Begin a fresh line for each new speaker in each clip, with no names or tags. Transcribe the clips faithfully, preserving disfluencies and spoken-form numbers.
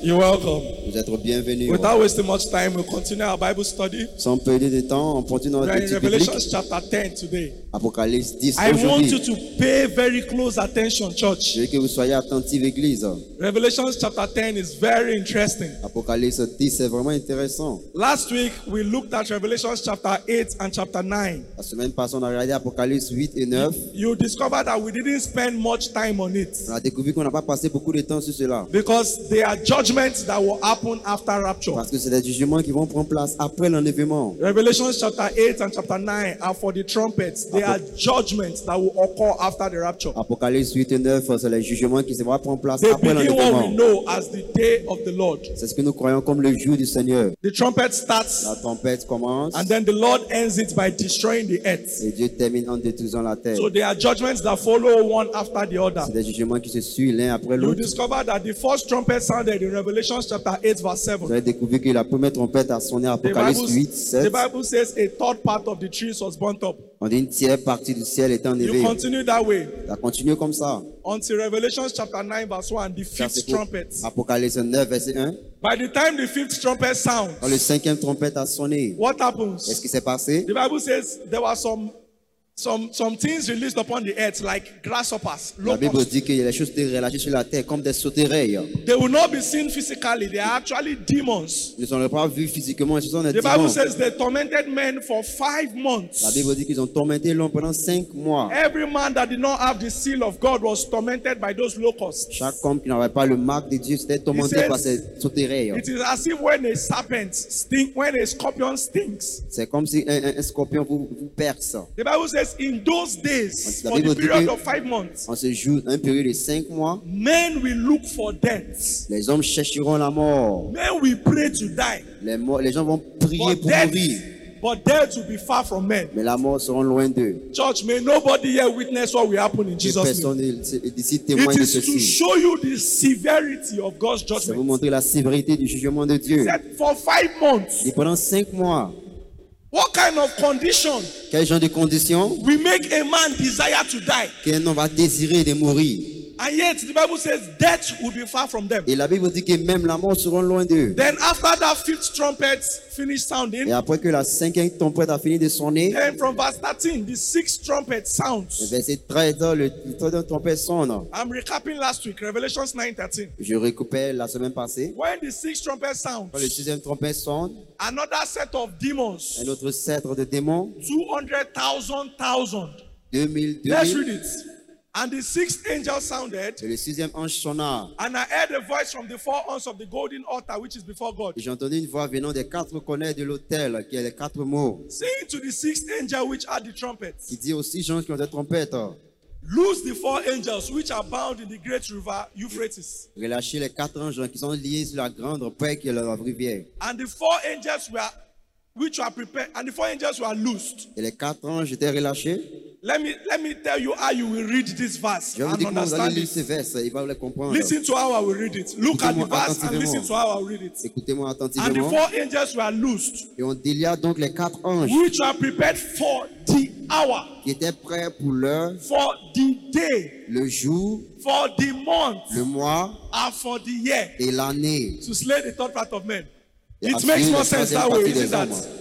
You're welcome.
Vous êtes bienvenus.
Without wasting much time, we'll continue our Bible study.
Sans perdre de temps, on continue
We
notre
are in
étude
Revelation
biblique.
chapter ten today.
Apocalypse dix
I want you
aujourd'hui.
to pay very close attention, church.
Je veux que vous soyez attentifs, Église.
Revelation chapter ten is very interesting.
Apocalypse dix, c'est vraiment intéressant.
Last week, we looked at Revelation chapter eight and chapter nine.
La semaine passée, on a regardé Apocalypse huit et neuf.
You discovered that we didn't spend much time on it
On a découvert qu'on n'a pas passé beaucoup de temps sur cela.
because there are judgments that will happen after rapture.
Parce que c'est des jugements qui vont prendre place après l'enlèvement.
Revelation chapter eight and chapter nine are for the trumpets. They are judgments that will occur after the rapture.
Apocalypse huit et neuf, c'est les jugements qui vont prendre place
They
après
begin what we
l'enlèvement.
know as the day of the Lord.
C'est ce que nous croyons comme le jour du Seigneur.
The trumpet starts
La tempête commence
and then the Lord ends it by destroying the earth.
et Dieu termine en détruisant la terre.
So there are judgments that follow one after the other.
C'est des jugements qui se suivent l'un après
You
l'autre.
discover that the first trumpet sounded in Revelation chapter eight verse
Vous
seven.
avez découvert que la première trompette a sonné à
The
Apocalypse
Bible,
huit,
the
sept.
Bible says a third part of the trees was burnt up.
On dit une tiers partie du ciel est
You
enlevée.
continue that way
Ça continue comme ça.
until Revelation chapter nine verse one, the
Ça,
fifth
c'est pour
trumpet.
Apocalypse neuf, verset un.
By the time the fifth trumpet sounds,
Quand le cinquième trompette a sonné,
what
qu'est-ce
happens?
qui s'est passé?
The Bible says there were some some some things released upon the earth like grasshoppers,
La Bible
locusts.
dit qu'il y a des choses qui sont relâchées sur la terre comme des sauterelles.
They will not be seen physically. They are actually demons.
Ils ne sont pas vus physiquement, ce sont des
The Bible
démons.
says they tormented men for five
La
months.
Bible dit qu'ils ont tormenté l'homme pendant cinq mois.
Every man that did not have the seal of God was tormented by those locusts.
Chaque homme qui n'avait pas le marque de Dieu, c'était tourmenté
says-
par ces sauterelles.
It is as if when a serpent stink, when a scorpion stinks.
C'est comme si un, un- un scorpion vous, vous perce.
The Bible says in those days,
La
for the
Bible dit
period
que-
of five months,
En ce jour, un période de cinq mois,
men will look for death.
les hommes chercheront la mort.
Men will pray to die.
Les, morts- les gens vont prier
But
pour
death,
mourir.
but death will be far from men.
Mais la mort sera loin d'eux.
Church, may nobody here witness what will happen in
Que
Jesus' name.
personne n'est- d'ici
It
témoigne de
is to
ceci.
show you the severity of God's
Ça vous
judgment.
montrer la sévérité du jugement de Dieu.
That for five months,
Et pendant cinq mois,
what kind of condition
quel genre de conditions
will make a man desire to die?
qu'un homme va désirer de mourir?
And yet the Bible says death will be far from them.
Et la Bible dit que même la mort sera loin d'eux.
Then after that fifth trumpet finished sounding,
Et après que la cinquième trompette a fini de sonner,
then from verse thirteen, the sixth trumpet sounds.
verset treize, le, le troisième trompette sonne.
I'm recapping last week, Revelation nine thirteen.
Je récupère la semaine passée.
When the sixth trumpet sounds,
Quand le sixième trompette sonne,
another set of demons,
un autre sceptre de démons,
two hundred thousand thousand.
deux mille, deux
Let's
mille.
read it. And the sixth angel sounded,
Et le sixième ange sonna.
and I heard a voice from the four horns of the golden altar which is before God,
Et j'ai entendu une voix venant des quatre corners de l'autel, qui est les quatre mots,
saying to the sixth angel which had the trumpet,
qui dit aux six gens qui ont des trompettes,
loose the four angels which are bound in the great river Euphrates.
relâchez les quatre anges qui sont liés sur la grande paix qui est la rivière.
And the four angels were, which were prepared, and the four angels were loosed.
Et les quatre anges étaient relâchés.
Let me let me tell you how you will read this verse
Je vais vous
and
dire comment vous allez
understand
lire ce
it.
verset, il va les comprendre.
Listen to how I will read it. Look at the
Écoutez-moi
verse and listen
attentivement.
to how I will read it.
Écoutez-moi
And the
attentivement.
four angels were loosed,
Et on délia donc les quatre anges
which were prepared for the hour,
qui étaient prêts pour l'heure,
for the day,
le jour,
for the month,
le mois
and for the year,
et l'année.
to slay the third part of men.
Et
It
à
makes
tuer
more
la
sense
troisième
that way,
partie
isn't
des
that?
hommes.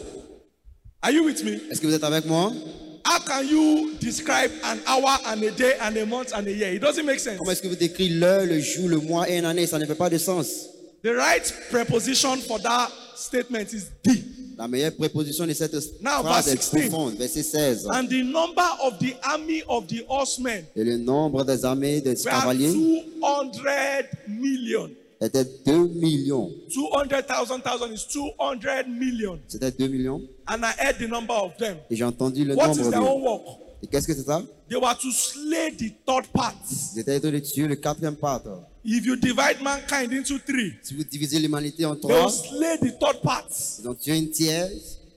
Are you with me?
Est-ce que vous êtes avec moi?
How can you describe an hour and a day and a month and a year? It doesn't make sense.
Comment est-ce que vous décrivez l'heure, le jour, le mois et une année? Ça ne fait pas de sens.
The right preposition for that statement is the.
La meilleure préposition de cette
Now,
phrase
verse
est
sixteen.
profonde. Verset seize.
And the number of the army of the horsemen
Et le nombre des armées des
were
cavaliers
two hundred million.
était deux millions.
two hundred thousand thousand is two hundred million.
C'était deux millions.
And I heard the number of them.
Et j'ai entendu le
What is
nombre
their own
d'eux.
work?
Et qu'est-ce que c'est ça?
They were to slay the third part.
Ils étaient en train de tuer le quatrième part.
If you divide mankind into three,
Si vous divisez l'humanité en
they will
trois,
slay the third part.
ils ont tué une tiers.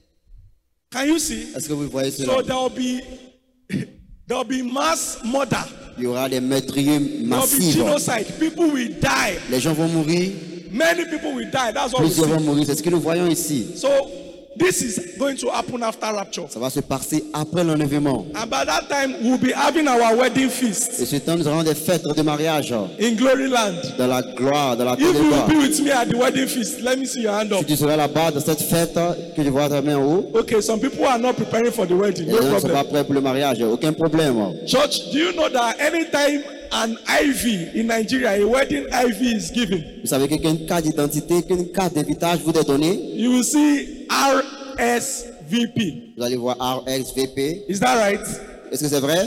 Can you see?
Est-ce que vous voyez
So
cela?
there will be there will be mass murder.
Il y aura des meurtriers
There will be
massifs.
genocide. People will die.
Les gens vont mourir.
Many people will die. That's what we
Plusieurs vont
see.
mourir. C'est ce que nous voyons ici.
So This is going to happen after rapture.
Ça va se passer après l'enlèvement.
And by that time, we'll be having our wedding feast
Et ce temps, nous aurons des fêtes de mariage
in Glory Land.
dans la gloire, dans la terre
If
de
you will
gloire.
be with me at the wedding feast, let me see your hand
Si
up.
tu seras là-bas dans cette fête, que je vois ta main en haut,
Okay, some people are not preparing for the wedding.
et
No
les gens ne sont pas
problem.
prêts pour le mariage, aucun problème.
Church, do you know that anytime an I V in Nigeria, a wedding I V is given,
Vous savez que qu'une carte d'identité, qu'une carte d'invitation vous est donnée,
you will see R S V P.
vous allez voir R X V P.
Is that right?
Est-ce que c'est vrai?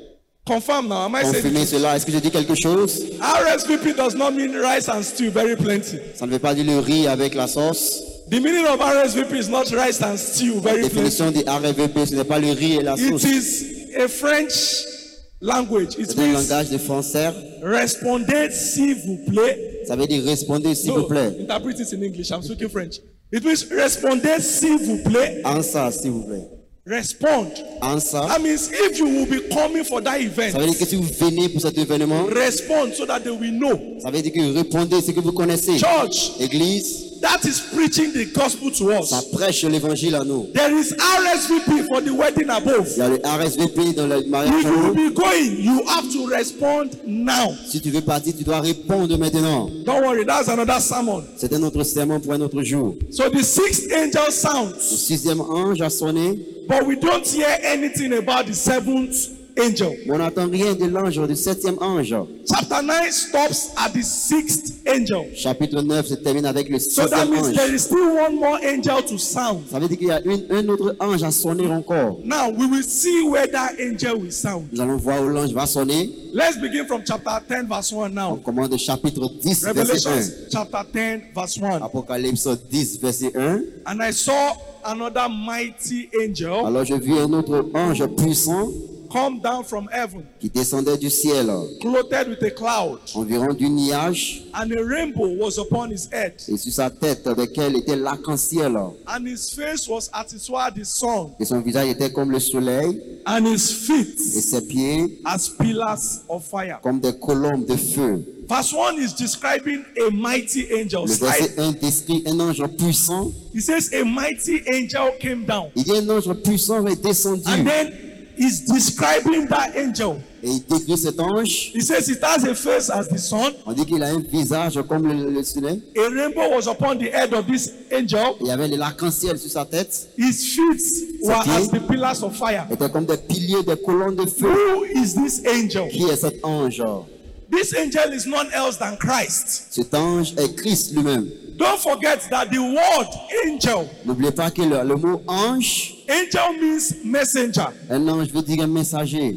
Confirm now. Am I saying
Confirmez
it?
cela. Est-ce que je dis quelque chose?
R S V P does not mean rice and stew, very plenty.
Ça ne veut pas dire le riz avec la sauce.
The meaning of R S V P is not rice and stew,
La
very plenty.
définition du R X V P, ce n'est pas le riz et la
It
sauce.
is a French language. It
C'est un
means
langage de français.
respondez s'il vous plaît.
Ça veut dire répondez s'il vous
No,
plaît.
interpret it in English. I'm speaking French. It means respondez s'il vous plaît.
Answer s'il vous plaît.
Respond.
Answer.
That means if you will be coming for that event,
Ça veut dire que si vous venez pour cet événement,
respond so that they will know.
ça veut dire que répondez ce que vous connaissez.
Church,
Église,
that is preaching the gospel to
ça
us.
prêche l'évangile à nous.
There is R S V P for the wedding above.
Il y a le R S V P dans le mariage
If
en
you
haut.
will be going, you have to respond now.
Si tu veux partir, tu dois répondre maintenant.
Don't worry, that's another sermon.
C'est un autre sermon pour un autre jour.
So the sixth angel
Le
sounds,
sixième ange a sonné,
but we don't hear anything about the seventh angel.
mais on n'entend rien de l'ange, du septième ange.
Chapter nine stops at the sixth angel.
Chapitre neuf se termine avec le
So that
sixième
means
ange.
there is still one more angel to sound.
Ça veut dire qu'il y a une- un autre ange à sonner encore.
Now we will see where that angel will sound.
Nous allons voir où l'ange va sonner.
Let's begin from chapter ten, verse one
On
now.
commence de chapitre dix, verset
Revelations
un.
chapter ten, verse one.
Apocalypse dix, verset un.
And I saw another mighty angel
Alors je vis un autre ange puissant
come down from heaven,
qui descendait du ciel,
clothed with a cloud,
environ du nuage,
and a rainbow was upon his head,
et sur sa tête, avec elle était l'arc-en-ciel.
and his face was as it were the sun,
Et son visage était comme le soleil,
and his
et
feet
ses pieds
as pillars of fire.
comme des colombes de feu.
Verse one is describing a mighty angel.
Le verset un décrit un ange puissant.
He says a mighty angel came down,
Il y a un ange puissant est descendu.
and then he's describing that angel.
Et il décrit cet ange.
He says it has a face as the sun.
On dit qu'il a un visage comme le, le soleil.
A rainbow was upon the head of this angel.
Il y avait l'arc-en-ciel sur sa tête.
His feet were
pieds
as the pillars of fire.
Il était comme des piliers, des colonnes de feu.
Who is this angel?
Qui est cet ange?
This angel is none else than Christ.
Cet ange est Christ lui-même.
Don't forget that the word angel,
N'oubliez pas que le, le mot ange,
angel means messenger.
un ange veut dire un messager.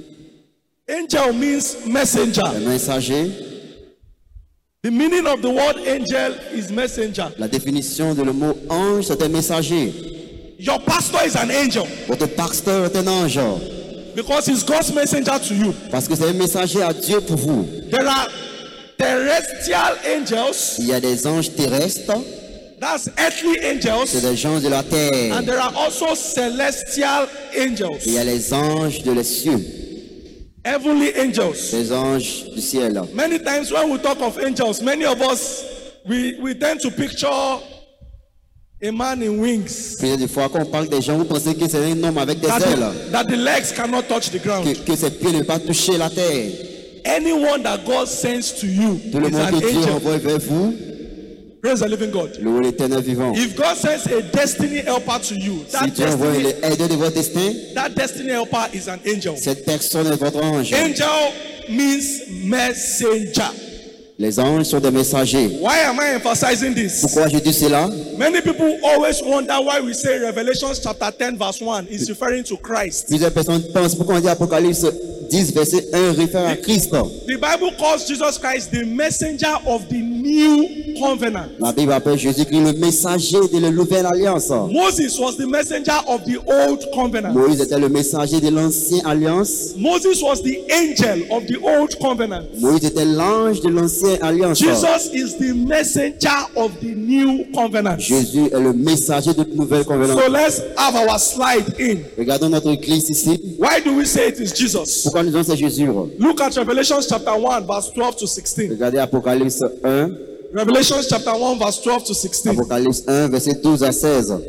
Angel means messenger.
Un messager,
The meaning of the word angel is messenger.
la définition de le mot ange, c'est un messager.
Your pastor is an angel
Votre pasteur est un ange.
because he's God's messenger to you.
Parce que c'est un messager à Dieu pour vous.
There are terrestrial angels,
Il y a des anges terrestres,
that's earthly
c'est
angels,
des gens de la terre.
and there are also celestial
Il y
angels,
a les anges de les cieux,
heavenly angels.
les anges du ciel.
Many times when we talk of angels, many of us we, we tend to picture a man in wings,
Plusieurs fois, quand on parle des gens, vous pensez que c'est un homme avec des
that
ailes,
the, that the legs cannot touch the ground.
que, que ses pieds ne peuvent pas toucher la terre.
Anyone that God sends to you
Tout le
is
monde
an
que Dieu
angel.
envoie vers vous,
Praise the living God.
le l'éternel vivant.
If God sends a destiny helper to you,
Si
that
Dieu envoie
destiny,
les aider de votre destin,
that destiny helper is an angel.
cette personne est votre ange.
Angel means messenger.
Les anges sont des messagers.
Why am I emphasizing this?
Pourquoi je dis cela?
Many people always wonder why we say Revelation chapter ten verse one is referring to Christ.
Plusieurs personnes pensent, pourquoi on dit Apocalypse dix, verset un, réfère à Christ.
The Bible calls Jesus Christ the messenger of the new covenant.
La Bible appelle Jésus-Christ le messager de la nouvelle alliance.
Moses was the messenger of the old covenant.
Moïse était le messager de l'ancienne alliance.
Moses was the angel of the old covenant.
Moïse était l'ange de l'ancienne alliance.
Jesus is the messenger of the new covenant.
Jésus est le messager de la nouvelle covenant.
So let's have our slide in.
Regardons notre église ici.
Why do we say it is Jesus?
Pourquoi nous disons c'est Jésus?
Look at Revelation chapter one verse twelve to sixteen.
Regardez Apocalypse un.
Revelation chapter one verse twelve to sixteen.
Apocalypse un, verset douze à seize.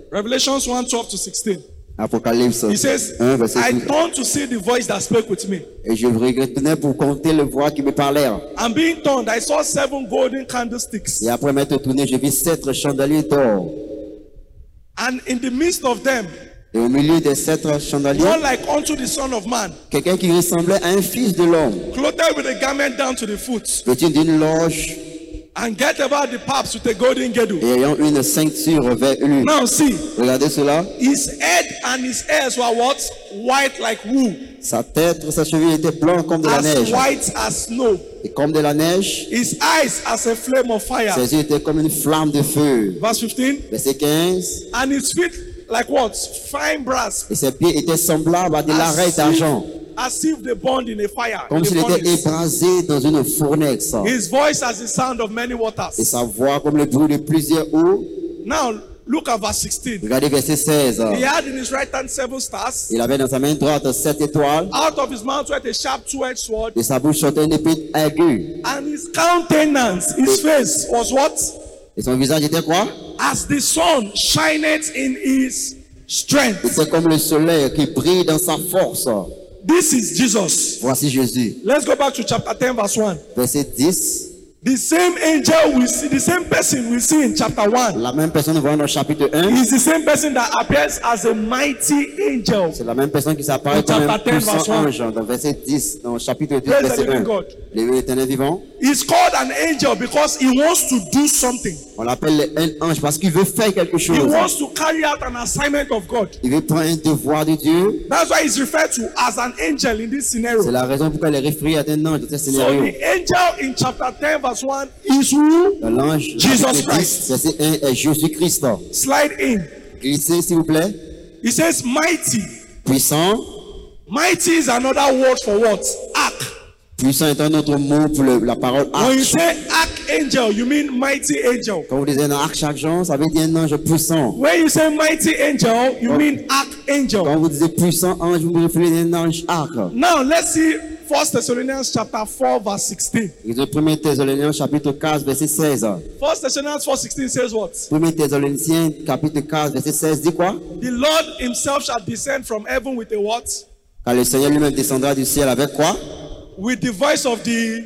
Revelations one, twelve to sixteen.
Apocalypse
He says,
un, verset
I
douze.
turned to see the voice that spoke with me.
Et je retournais pour compter les voix qui me parlèrent.
And being turned, I saw seven golden candlesticks.
Et après m'être tourné, je vis sept chandeliers d'or.
And in the midst of them,
Et au milieu des sept chandeliers,
one like unto the Son of Man,
quelqu'un qui ressemblait à un fils de l'homme,
clothed with a garment down to the foot,
vêtu d'une loge
and get about the paps with a golden girdle.
et ayant une ceinture vers lui.
Now see,
Regardez cela.
his head and his hairs were what? White like wool,
Sa tête, sa cheville était blanc comme de la
as
neige.
white as snow.
Et comme de la neige,
His eyes as a flame of fire.
ses yeux étaient comme une flamme de feu.
Verse fifteen.
Verset quinze.
And his feet like what? Fine brass.
Et ses pieds étaient semblables à de l'arête d'argent,
As if they burned in a fire. in
comme
a
s'il était
furnace.
ébrasé dans une fournaise.
His voice as the sound of many
Et
waters.
sa voix comme le bruit de plusieurs eaux.
Now look at verse sixteen.
Regardez verset seize.
He had in his right hand seven stars.
Il avait dans sa main droite sept étoiles.
Out of his mouth went a sharp two-edged sword.
De sa bouche sortait une épée aiguë.
And his countenance, his face was what?
Et son visage était quoi?
As the sun shineth in his strength.
C'était comme le soleil qui brille dans sa force.
This is Jesus.
Voici Jésus.
Let's go back to chapter ten, verse one.
Verset dix.
The same angel we see, the same person we see in chapter one,
La même personne voit dans le chapitre un.
is the same person that appears as a mighty angel.
C'est la même personne qui s'apparaît
Dans
comme un
chapter ten, verse
puissant
one.
ange dans verset dix, dans le chapitre deux,
Praise the
verset
living
un.
God.
L'éternel vivant,
He's called an angel because he wants to do something.
on l'appelle un ange parce qu'il veut faire quelque
He
chose.
wants to carry out an assignment of God.
Il veut prendre un devoir de Dieu.
That's why he's referred to as an angel in this
C'est
scenario.
la raison pourquoi il est référé à un ange dans ce
So
scénario.
the angel in chapter ten, verse one is who?
L'ange,
Jesus
chapitre
Christ.
dix, verset un, est Jésus-Christ.
Slide in.
Glissez, s'il vous plaît.
He says mighty.
Puissant.
Mighty is another word for what? Ark.
Puissant est un autre mot pour le- la parole
When you
arche.
say archangel, you mean mighty angel.
Quand vous disiez un archange, ça veut dire un ange puissant.
When you say mighty angel, you mean archangel.
Quand vous disiez puissant ange, vous vous référez à un ange arc.
Now let's see First Thessalonians chapter four, verse sixteen.
Et le premier Thessaloniciens chapitre quinze, verset seize.
First Thessalonians four sixteen says what?
premier Thessaloniciens chapitre quinze, verset seize dit quoi?
The Lord himself shall descend from heaven with a what?
Car le Seigneur lui-même descendra du ciel avec quoi?
With the voice of the.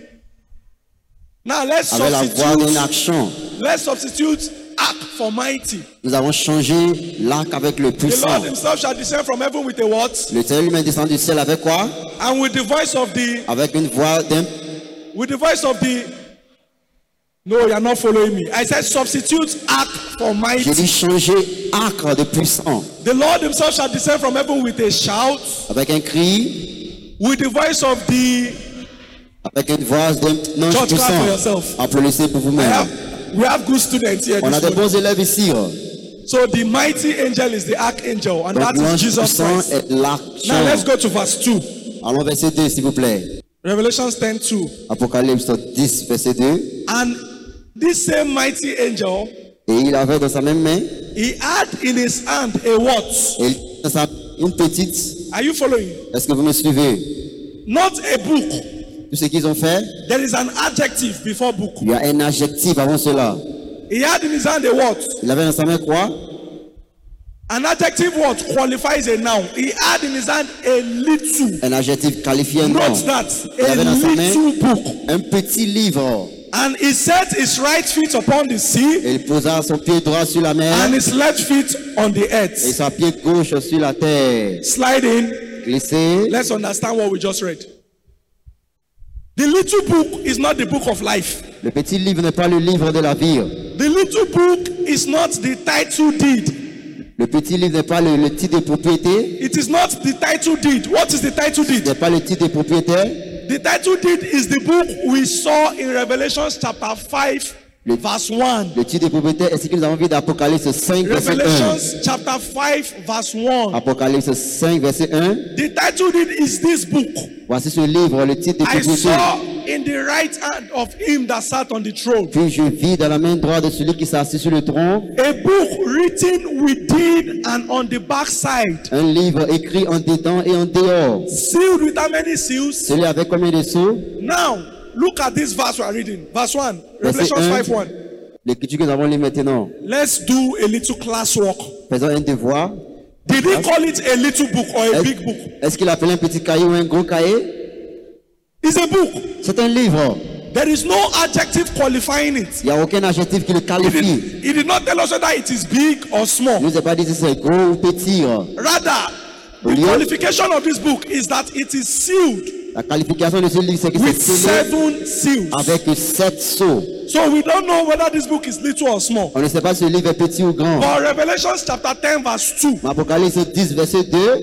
Now let's
Avec la voix d'un
substitute.
action.
Let's substitute ark for mighty.
Nous avons changé l'arc avec le
The
puissant.
Lord himself shall descend from heaven with a what?
Le Seigneur lui-même descend du ciel avec quoi?
And with the voice of the.
Avec une voix d'un.
With the voice of the. No, you are not following me. I said substitute ark for
J'ai
mighty.
dit changer arc de puissant.
The Lord himself shall descend from heaven with a shout.
Avec un cri.
With the voice of the.
Avec une voix d'un ange
Church, clap for
puissant.
yourself.
Applaudissez pour
I
vous-même.
have, we have good students here.
On a
this
des
morning.
bons élèves ici.
So the mighty angel is the archangel, and
Donc
that is
l'ange
Jesus
puissant
Christ.
est
Now let's
l'archange.
go to verse two.
Allons verset deux, s'il vous plaît.
Revelations ten two.
Apocalypse dix, verset deux.
And this same mighty angel,
Et il avait dans sa même main,
he had in his hand a what?
et il- dans sa- une petite.
Are you following?
Est-ce que vous me suivez?
Not a book.
Tout ce qu'ils ont fait,
There is an adjective before book.
il y a un adjectif avant cela.
He had in his hand a what?
Il avait dans sa main quoi?
An adjective what qualifies a noun. He had in his hand a little.
Un adjectif qualifié un nom.
Not that.
Il
A
avait dans sa main
little book.
un petit livre.
And he set his right feet upon the sea
Et il posa son pied droit sur la mer
and his left feet on the
et
earth.
son pied gauche sur la terre.
Slide in.
Glissé.
Let's understand what we just read. The little book is not the book of life.
Le petit livre n'est pas le livre de la vie.
The little book is not the title deed.
Le petit livre n'est pas le, le titre de propriété.
It is not the title deed. What is the title deed?
N'est pas le titre de propriétaire.
The title deed is the book we saw in Revelation chapter five,
Le-
verse one.
Le titre de propriétaire est ce que nous avons vu d'Apocalypse cinq, verset un.
Revelations chapter five, verse one.
Apocalypse cinq, verset un.
The title deed is this book.
Voici ce livre, le titre de
I
propriété.
saw in the right hand of him that sat on the throne
Puis je vis dans la main droite de celui qui s'est assis sur le trône
a book written within and on the back side,
un livre écrit en dedans et en dehors.
sealed with how many seals?
Celui avec combien de sceaux?
Now, look at this verse we are reading. Verse one,
Verset
Revelation
un.
five one.
L'écriture que nous avons lu maintenant.
Let's do a little class work.
faisant un devoir.
Did he call it a little book or a
Est-ce
big book?
est-ce qu'il appelait un petit cahier ou un gros cahier?
It's a book.
C'est un livre.
There is no adjective qualifying it.
Il n'y a aucun adjectif qui le
He
qualifie.
did, he did not tell us whether it is big or small.
Il ne nous a pas dit si c'est gros ou petit.
Rather,
Au
the
lieu-
qualification of this book is that it is sealed
La qualification de ce livre, c'est que c'est
with
scellé
seven seals.
avec sept sceaux.
So we don't know whether this book is little or small.
On ne sait pas si le livre est petit ou grand.
But Revelation chapter ten verse two,
Mais Apocalypse dix, verset deux,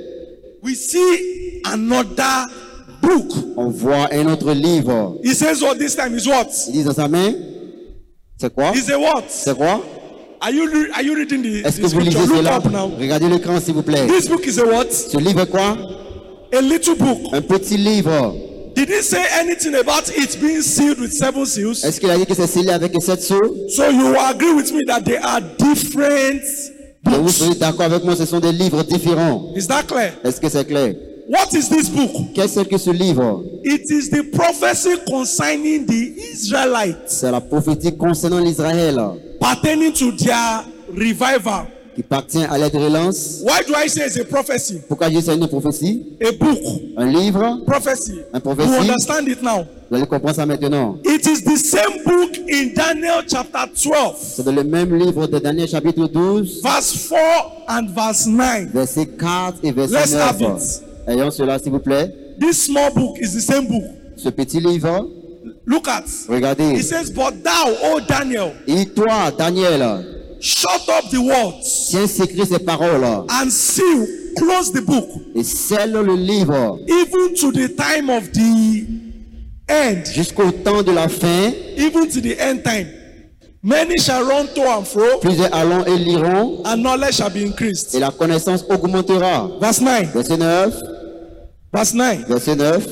we see another book.
on voit un autre livre.
He says what this time is what?
Il dit dans sa main, c'est quoi?
Is a what?
C'est quoi?
Are you re- are you reading the,
Est-ce
the
que vous lisez
scripture? Look
cela?
up now.
Regardez l'écran s'il vous plaît.
This book is a what?
Ce livre est quoi?
A little book.
Un petit livre.
Did he say anything about it being sealed with seven seals?
Est-ce qu'il a dit que c'est scellé avec sept sceaux?
So you will agree with me that they are different
Et vous
books.
serez d'accord avec moi, ce sont des livres différents.
Is that clear?
Est-ce que c'est clair?
What is this book?
Qu'est-ce que ce livre?
It is the prophecy concerning the Israelites
C'est la prophétie concernant l'Israël
pertaining to their revival.
qui appartient à l'aide de relance.
Why do I say it's a prophecy?
Pourquoi je dis c'est une prophétie?
A book.
Un livre?
Prophecy.
Un prophétie.
You understand it now?
Vous allez comprendre ça maintenant.
It is the same book in Daniel chapter twelve,
C'est dans le même livre de Daniel chapitre douze,
verse four and verse nine.
verset quatre et verset
Let's have
neuf.
it.
Ayons cela s'il vous plaît.
This small book is the same book.
Ce petit livre,
Look at.
regardez.
It says, but thou, O Daniel,
Et toi, Daniel,
shut up the words
tiens secret ces paroles
and seal, close the book,
et scelle le livre
even to the time of the end,
jusqu'au temps de la fin.
even to the end time. Many shall run to and fro,
Plusieurs allons et liront
and knowledge shall be increased.
et la connaissance augmentera.
Verse nine.
Verset neuf.
Verse nine.
Verset neuf.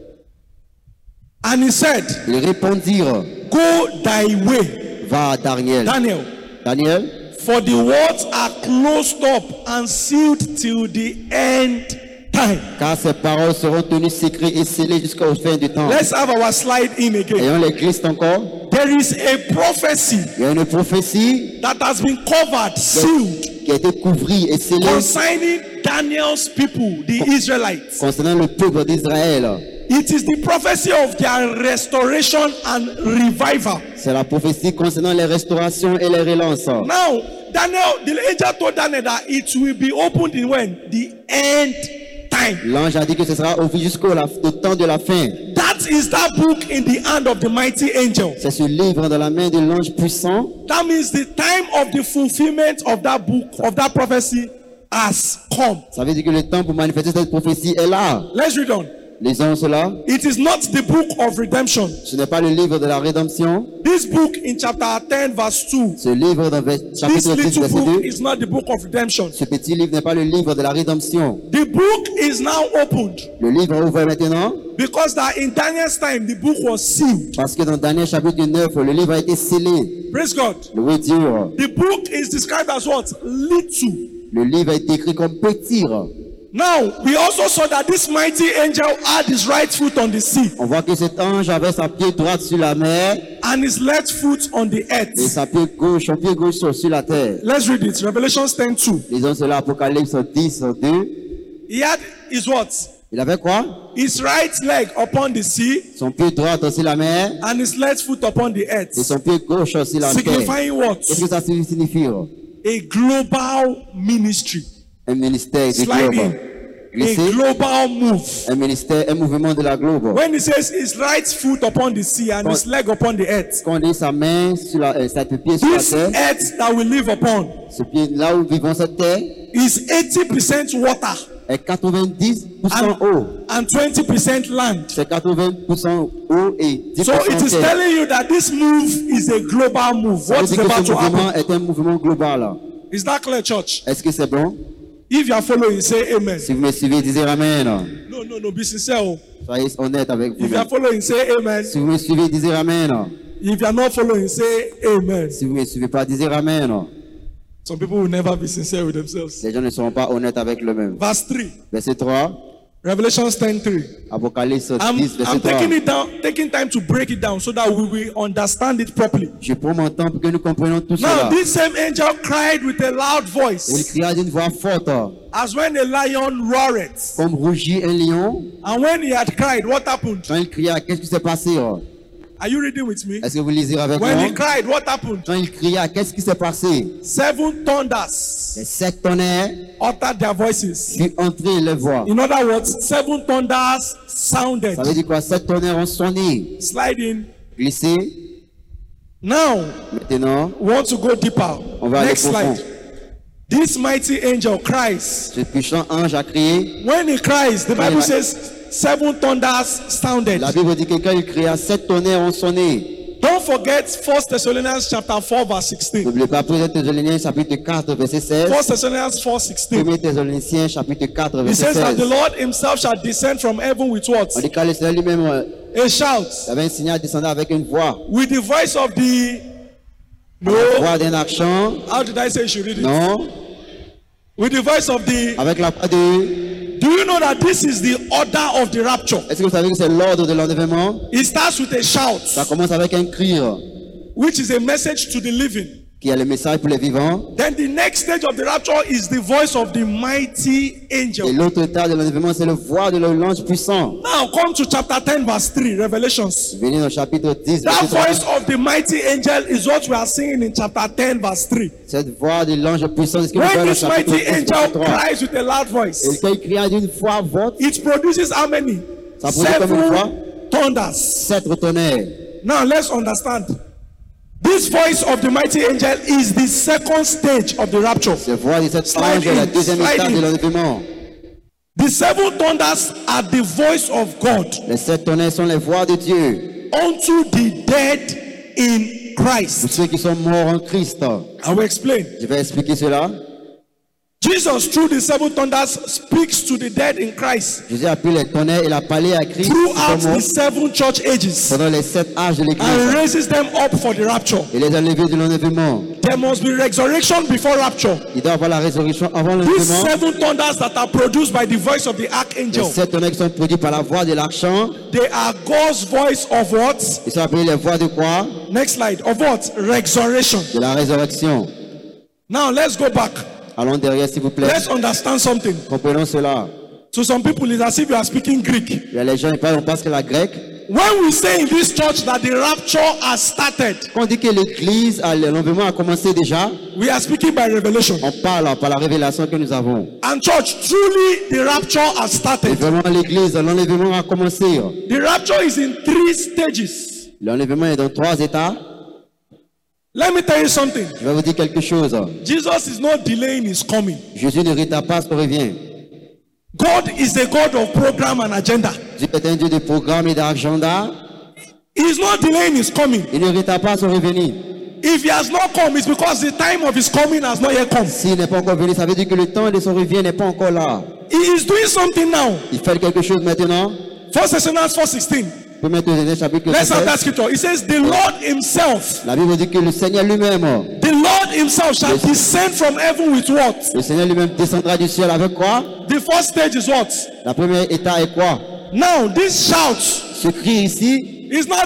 And he said,
Ils répondirent,
go thy way,
va Daniel.
Daniel,
Daniel,
for the words are closed up and sealed till the end time.
car ces paroles seront tenues secrètes et scellées jusqu'au fin du temps.
Let's have our slide in again.
Ayons les Christ encore.
There is a prophecy
Il y a une prophétie
that has been covered, sealed,
qui a été couvrie et scellée
concerning Daniel's people, the Israelites.
concernant le peuple d'Israël.
It is the prophecy of their restoration and revival.
C'est la prophétie concernant les restaurations et les relances.
Now, Daniel, the angel told Daniel that it will be opened in when? The end time.
L'ange a dit que ce sera ouvert jusqu'au la- au temps de la fin.
That is that book in the hand of the mighty angel.
C'est ce livre dans la main de l'ange puissant.
That means the time of the fulfillment of that book, of that prophecy, has come.
Ça veut dire que le temps pour manifester cette prophétie est là.
Let's read on.
Lisons cela.
It is not the book of redemption.
Ce n'est pas le livre de la rédemption.
This book in chapter ten, verse two.
Ce livre dans vers-
This
chapitre dix,
little
verset
book
deux.
is not the book of redemption.
Ce petit livre n'est pas le livre de la rédemption.
The book is now opened
Le livre est ouvert maintenant
because that in Daniel's time the book was sealed.
parce que dans Daniel chapitre neuf, le livre a été scellé.
Praise God.
Loué Dieu.
The book is described as what? Little.
Le livre a été écrit comme petit.
Now, we also saw that this mighty angel had his right foot on the sea
On voit que cet ange avait sa pied droite sur la mer
and his left foot on the
et
earth.
sa pied gauche, son pied gauche sur sur la terre.
Let's read it. Revelation ten two.
Lisons cela, Apocalypse dix, deux.
He had his what?
Il avait quoi?
His right leg upon the sea
Son pied droit sur la mer
and his left foot upon the
et
earth.
son pied gauche sur la terre.
Signifying what?
Qu'est-ce que ça signifie?
A global ministry.
Un ministère du
Slide
globe.
in. A
Glissé.
global move.
Un ministère, un mouvement de la globe.
When he says his right foot upon the sea and his leg upon the earth,
Quand on dit sa main sur la, euh, sa pied sur la
this
terre,
earth that we live upon
ce pied là où vivons cette terre
is eighty percent water
est quatre-vingt-dix pour cent
and,
eau.
and twenty percent land.
C'est quatre-vingts pour cent eau et dix
So
pour cent
it is
terre.
telling you that this move is a global move.
Ça
What
veut
is
dire que
about
ce
to
mouvement
happen?
est un mouvement global.
Is that clear, church?
Est-ce que c'est bon?
If you are following, say amen.
Si vous me suivez, disez Amen.
No, no, no, be sincere. oh.
Soyez honnête avec
If you
vous.
are following, say amen.
Si vous me suivez, disez Amen.
If you are not following, say amen.
Si vous ne me suivez pas, disez Amen.
Some people will never be sincere with themselves.
Les gens ne seront pas honnêtes avec eux-mêmes.
Verse three.
Verset trois.
Revelation ten three.
Apocalypse
I'm,
dix, verset
I'm taking
trois.
it down, taking time to break it down so that we will understand it properly.
Je prends mon temps pour que nous comprenions tout
Now,
cela.
this same angel cried with a loud
Il
voice,
cria d'une voix forte,
as when a lion roared.
comme rugit un lion.
And when he had cried, what happened?
Quand il cria, qu'est-ce qui s'est passé?
Are you reading with me?
Est-ce que vous lisez avec
When
moi?
he cried, what happened?
Quand il cria, qu'est-ce qui s'est passé?
Seven thunders
Les sept tonnerres
uttered their voices.
furent entrés les voix.
In other words, seven thunders sounded.
Ça veut dire quoi? Sept tonnerres ont sonné.
Slide in.
Glissé.
Now,
Maintenant,
we want to go deeper.
on va aller
Next
profond.
slide. This mighty angel cries.
Ce puissant ange a crié.
When he cries, the Bible says seven thunders sounded.
La Bible dit que quand il cria, sept tonnerres ont sonné.
Don't forget First Thessalonians chapter four verse sixteen.
N'oubliez pas, premier Thessaloniciens chapitre quatre, verset seize.
First Thessalonians four sixteen.
premier Thessaloniciens chapitre quatre,
He
verset
says that the
seize.
Lord himself shall descend from heaven with what?
On dit que le Seigneur lui-même euh,
A shout.
avait un signal descendant avec une voix.
With the voice of the...
La
No.
voix d'un archant.
How did I say you should read it?
Non.
With the voice of the...
Avec la voix de...
Do you know that this is the order of the rapture?
Est-ce que vous savez que c'est l'ordre de l'enlèvement?
It starts with a shout,
Ça commence avec un cri
which is a message to the living.
qui est le message pour les vivants.
Then the next stage of the rapture is the voice of the mighty
Et
angel.
l'autre état de l'enlèvement, c'est la voix de l'ange puissant.
Now come to chapter ten verse three, Revelations.
Venez dans le chapitre dix,
That
verset trois.
voice of the mighty angel is what we are seeing in chapter ten verse three.
Cette voix de l'ange puissant, c'est ce que nous
When
voyons dans le
this
chapitre
mighty
dix, verset
angel
trois.
cries with a loud
Et
voice,
quand il crie d'une voix forte,
it produces how many?
Ça produit combien de voix?
Seven thunders.
sept tonnerres.
Now let's understand. This voice of the mighty angel is the second stage of the rapture.
Cette voix de cet
Slide
ange est la
in,
deuxième
slide
étape
in.
de l'enlèvement.
The seven thunders are the voice of God
Les sept tonnerres sont les voix de Dieu
unto the dead in
pour
Christ.
ceux qui sont morts en Christ.
I will explain.
Je vais expliquer cela.
Jesus, through the seven thunders, speaks to the dead in Christ
Jésus a pris les tonnerres et l'a parlé à Christ qui
throughout
sont morts
the seven church ages
pendant les sept âges de
and
l'Église.
raises them up for the rapture.
Et les a levés de l'enlèvement.
There must be resurrection before rapture.
Il doit avoir la résurrection avant
These
l'enlèvement.
seven thunders that are produced by the voice of the
Les
archangel,
sept tonnerres qui sont produits par la voix de l'archant,
they are God's voice of what?
ils sont appelés les voix de quoi?
Next slide. Of what? Resurrection.
De la résurrection.
Now let's go back.
Allons derrière, s'il vous plaît.
Let's understand something.
Comprenons cela.
To some people, it's as if you are speaking Greek.
Il y a les gens qui parlent, on pense que la grecque.
When we say in this church that the rapture has started,
Quand on dit que l'Église, a- l'enlèvement a commencé déjà,
we are speaking by revelation.
on parle par la révélation que nous avons.
And church, truly the rapture has
Et
started.
vraiment, l'Église, l'enlèvement a commencé.
The rapture is in three stages.
L'enlèvement est dans trois états.
Let me tell you something.
Je vais vous dire quelque chose.
Jesus is not delaying his coming.
Jésus ne retarde pas son revient.
God is a God of program and agenda.
Dieu est un Dieu de programme et d'agenda.
He is not delaying his coming.
Il ne retarde pas son revenir.
If he has not come, it's because the time of his coming has not yet come.
S'il n'est pas encore venu, ça veut dire que le temps de son revient n'est pas encore là.
He is doing something now.
Il fait quelque chose maintenant.
First Thessalonians four sixteen.
premier Thessaloniciens chapitre
Let's have that
seize.
scripture. It says, the Lord himself,
La Bible dit que le Seigneur lui-même,
the Lord himself shall
Yes.
descend from heaven with what?
le Seigneur lui-même descendra du ciel avec quoi?
The first stage is what?
La première état est quoi?
Now, this shout
Ce cri ici,
is not,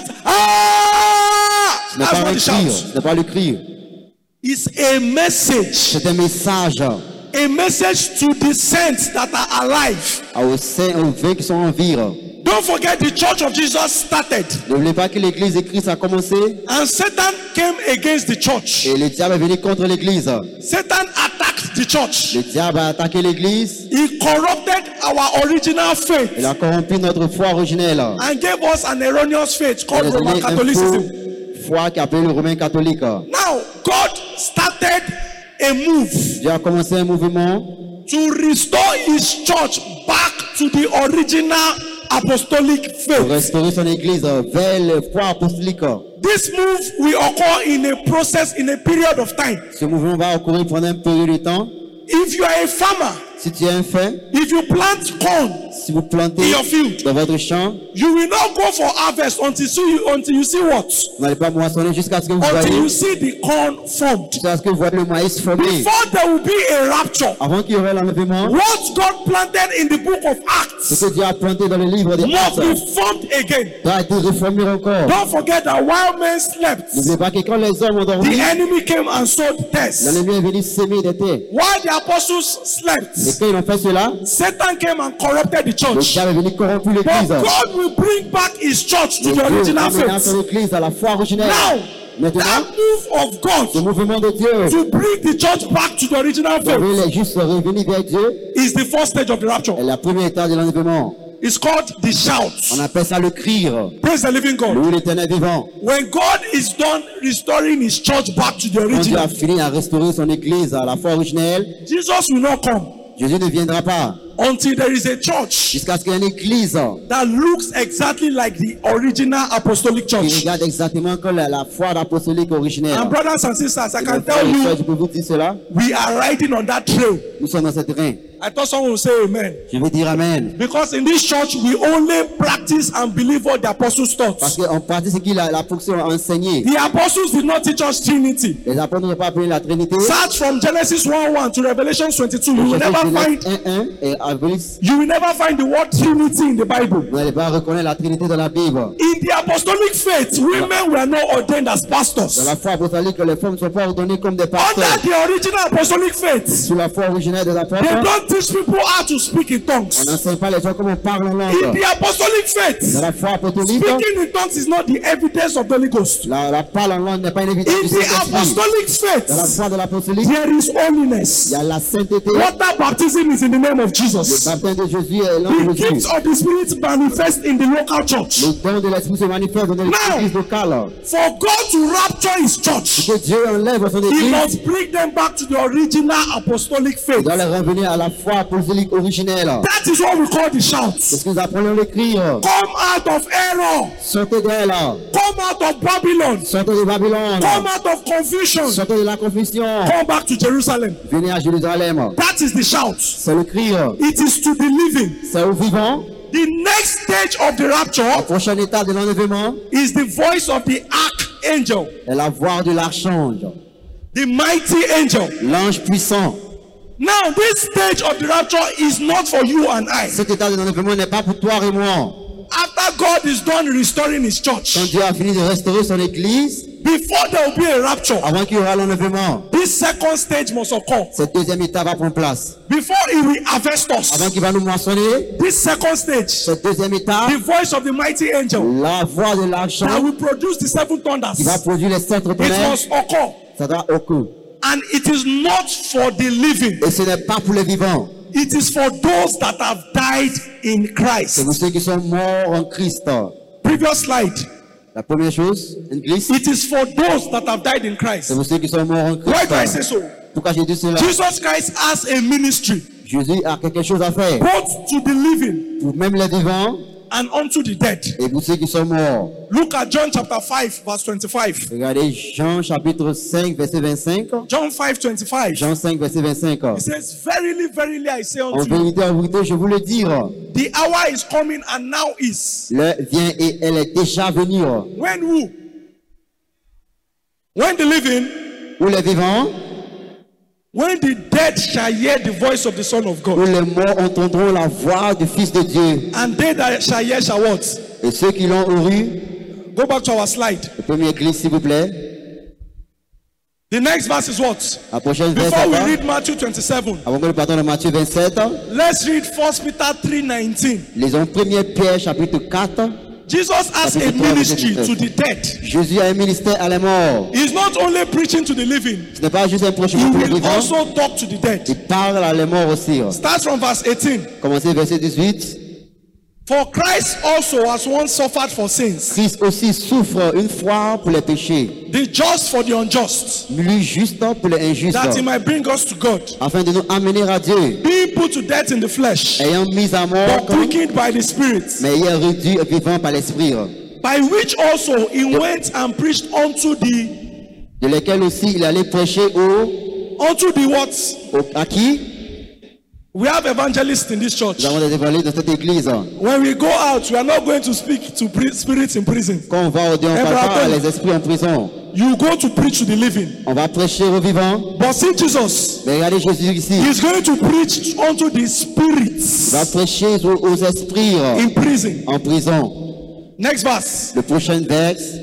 ah!
ce n'est
That's
pas
not
un
the
cri,
shout.
ce n'est pas le cri.
It's a message.
C'est un message
A message to the saints that are alive.
aux saints, aux vins qui sont en vie.
Don't forget the church of Jesus started.
N'oubliez pas que l'église de Christ a commencé
And Satan came against the church.
et le diable est venu contre l'église.
Satan attacked the church.
Le diable a attaqué l'église,
He corrupted our original faith
il a corrompu notre foi originelle.
and gave us an erroneous faith
Il
called
a
Roman
donné un
Catholicism.
faux foi qui appelle le romain catholique.
Now, God started a move
Dieu a commencé un mouvement
to restore his church back to the original apostolic
pour
faith.
restaurer son église vers la foi apostolique.
This move will occur in a process, in a period of time.
Ce mouvement va occurrir pendant une période de temps.
If you are a farmer,
Si Si tu es un fait,
if you plant corn
si vous plantez
in your field,
dans votre champ,
you will not go for harvest until you, until you see what?
vous n'allez pas moissonner jusqu'à ce que vous
Until
voyez,
you see the corn formed.
jusqu'à ce que vous voyez le maïs formé.
Before there will be a rapture,
Avant qu'il y aurait l'enlèvement,
what God planted in the book of
ce
Acts
que Dieu a planté dans le livre des
must
Actes
be formed again.
doit être reformé encore.
Don't forget that while men slept,
N'oubliez pas que quand les hommes ont
the
dormi,
enemy came and sowed tests.
l'ennemi est venu s'aimer des terres.
While the apostles
Et
slept,
quand ils ont fait cela,
Satan came and corrupted the
le
church.
diable est venu corrompre
But
l'église.
God will bring back his church to
Et
the
Dieu
original
ramènera
faith.
son église à la foi originelle.
Now,
Maintenant,
that move of
ce
God
mouvement de Dieu,
to bring the church back to the original faith
de les justes revenus vers Dieu,
is the first stage of the
est
rapture.
la première étape de l'enlèvement.
It's called the shout.
On appelle ça le crier.
Praise the living God.
Louer l'éternel vivant.
When God is done restoring his church back to the
Quand Dieu
original,
a fini à restaurer son église à la foi originelle,
Jesus will not come
Jésus ne viendra pas
until there is a church
jusqu'à ce qu'il y ait une église
that looks exactly like the original apostolic
qui
church.
regarde exactement comme la, la foi apostolique originelle.
And brothers and sisters, I
Et
can
mes frères
tell
et sœurs,
you,
je peux vous dire cela.
we are riding on that trail.
Nous sommes dans ce terrain.
I thought someone would say amen.
Je vais dire Amen.
Because in this church, we only practice and believe what the apostles
Parce
taught.
qu'on pratique ce qu'il a la fonction enseigné.
The apostles did not teach us Trinity.
Les apôtres n'ont pas appris la Trinité.
Search from Genesis one one to Revelation twenty-two. You will never find
Genèse un un et Apocalypse,
you will never find the word Trinity in the Bible.
vous n'allez pas reconnaître la Trinité dans la Bible.
In the apostolic faith, women were not ordained as
Dans
pastors.
la foi apostolique, les femmes ne sont pas ordonnées comme des
Under
pasteurs.
the original apostolic faith,
Sous la foi originelle des
they
apôtres,
don't teach people how to speak in
on
tongues.
n'enseigne pas les gens comment on parle en
In
langue.
the apostolic
Dans
faith,
la foi apostolique,
speaking in tongues is not the evidence of the Holy Ghost.
la, la parole en langue n'est pas une évidence
In
du
the
Saint-Esprit.
apostolic
Dans la
faith,
foi de l'apostolique,
there is
il
holiness.
y a la sainteté.
Water baptism is in the name of
Le
Jesus.
baptême de Jésus est l'ange
The
de Jésus.
gifts of the Spirit manifest in the local church.
Le don de l'Esprit se manifeste dans l'église locale.
For God to rapture His church,
Que Dieu enlève son
He
église,
must bring them back to the original apostolic
il
faith.
doit les revenir à la foi apostolique originelle.
That is what we call the shout.
C'est ce que nous apprenons les cris.
Come out of error.
Sortez d'elle,
Come out of Babylon.
sortez de Babylone,
Come out of confusion.
sortez de la confusion,
Come back to Jerusalem.
venez à Jérusalem.
That is the shout.
C'est le cri,
It is to the living.
c'est aux vivants.
The next stage of the
La
rapture
prochaine étape de l'enlèvement
is the voice of the archangel,
est la voix de l'archange,
the mighty angel.
l'ange puissant.
Now, this stage of the rapture is not for you and I.
Cet état de l'enlèvement n'est pas pour toi et moi.
After God is done restoring His church,
Quand Dieu a fini de restaurer son église,
before there will be a rapture,
avant qu'il y aura l'enlèvement,
this second stage must occur.
cette deuxième étape va prendre place.
Before He will harvest
Avant
us,
qu'il va nous moissonner,
this second stage,
cette deuxième étape,
the voice of the mighty angel
la voix de
that
l'archange
will produce the seven thunders,
qui va produire les sept
it
tonnerres,
must occur.
ça va au cou.
And it is not for the living,
Et ce n'est pas pour les vivants,
it is for those that have died in
c'est
Christ.
pour ceux qui sont morts en Christ.
Previous slide.
La première chose, en Christ,
It is for those that have died in
c'est
Christ.
pour ceux qui sont morts en
Why do I say
Christ.
so?
Pourquoi j'ai dit cela?
Jesus Christ has a ministry,
Jésus a quelque chose à faire
both to the living
pour même les vivants
and unto the dead.
et pour ceux qui sont morts.
Look at John chapter five, verse twenty-five.
Regardez Jean chapitre cinq, verset vingt-cinq.
John five, twenty-five.
Jean cinq, verset vingt-cinq.
He says, Verily, verily, I say
En
unto you,
vérité, en vérité, je vous le dis,
the hour is coming and now is.
l'heure vient et elle est déjà venue.
When who? When the living,
Où les vivants,
when the dead shall hear the voice of the Son of
où
God,
les morts entendront la voix du Fils de Dieu.
and they that shall hear shall what?
Et ceux qui l'ont ouru,
Go back to our slide.
le premier glisse s'il vous plaît.
The next verse is what?
La prochaine verset.
Before we read Matthew twenty-seven,
Avant que nous partions de Matthieu vingt-sept,
let's read First Peter three nineteen.
lisons premier Pierre chapitre quatre.
Jesus has a ministry to the dead.
Jésus a un ministère à la mort.
He's not only preaching to the living,
Ce n'est pas juste un
he
prêchement pour les
will
vivants,
also talk to the dead.
il parle à les morts aussi.
Start from verse eighteen.
Commencez verset dix-huit.
For Christ also has once suffered for sins,
Christ aussi souffre une fois pour les péchés,
the just for the unjust,
lui juste pour les injustes,
that he might bring us to God,
afin de nous amener à Dieu,
being put to death in the flesh,
ayant mis à mort,
but quickened by the Spirit,
mais ayant réduit vivant par l'Esprit,
by which also he went and preached unto the
de lesquels aussi il allait prêcher au,
unto the what?
au à qui?
We have evangelists in this church.
Nous avons des évangélistes dans cette église.
When we go out, we are not going to speak to pri- spirits in prison.
Quand on va au Dieu, on ne parle pas les esprits en prison.
You go to preach to the living.
On va prêcher aux vivants.
But see Jesus,
Mais regardez Jésus ici.
he's going to preach unto the
Il
spirits
va prêcher aux, aux esprits
in prison.
en prison.
Next verse.
Le prochain verset.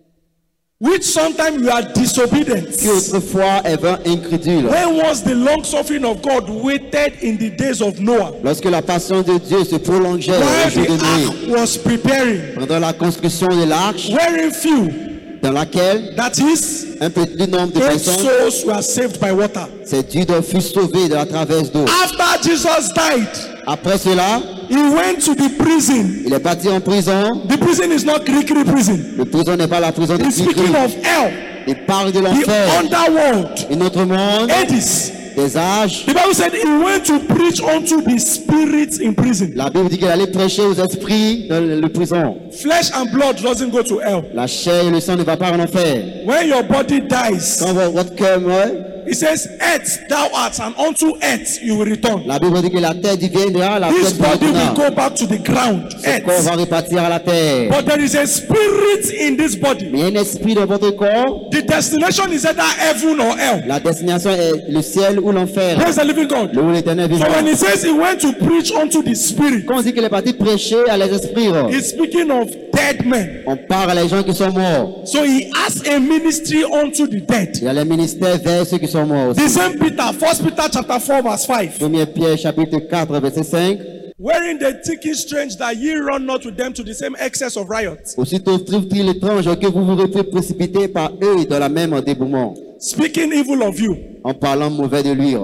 Which sometimes you are disobedient.
Qui autrefois est vain incrédule.
When was the long suffering of God waited in the days of Noah?
Lorsque la passion de Dieu se prolongeait
While
au jour de
the
Noé.
ark was preparing,
Pendant la construction de l'arche,
wherein few,
dans laquelle
that is,
un petit nombre de
eight
personnes,
souls were saved by water.
ces Judas fut sauvé de la traverse d'eau.
After Jesus died,
Après cela,
he went to the prison.
il est parti en prison.
The prison is not Krikri prison.
Le prison n'est pas la prison de
He's
Christ.
speaking of hell,
Il parle de
the
l'enfer,
underworld,
un autre monde,
Hades.
des âges.
The Bible said he went to preach unto the spirits in prison.
La Bible dit qu'il allait prêcher aux esprits dans le prison.
Flesh and blood doesn't go to hell.
La chair et le sang ne va pas en enfer.
When your body dies,
Quand vo- votre cœur meurt,
it says, earth thou art, and unto earth you will return.
la Bible dit que la terre deviendra, la
This
terre
body will
deviendra.
go back to the ground,
Ce corps va
earth.
repartir à la terre.
But there is a spirit in this body.
Mais il y a un esprit dans votre corps.
The destination is either heaven or hell.
La destination est le ciel ou l'enfer.
Praise the living God.
Le où l'éternel
So when
vivant.
he says he went to preach unto the spirit,
Quand on dit qu'il est parti prêcher à les esprits,
he's speaking of dead men.
on parle à les gens qui sont morts.
So he has a ministry unto the dead.
Il y a les ministères vers ceux qui sont morts
The
aussi.
same Peter, First Peter chapter four, verse five.
premier Pierre chapitre quatre verset cinq.
Wherein they think it strange that ye run not with them to the same excess of riot,
Aussitôt trouve-t-il étrange que vous vous retrouvez précipité par eux dans la même dévouement,
speaking evil of you.
en parlant mauvais de lui.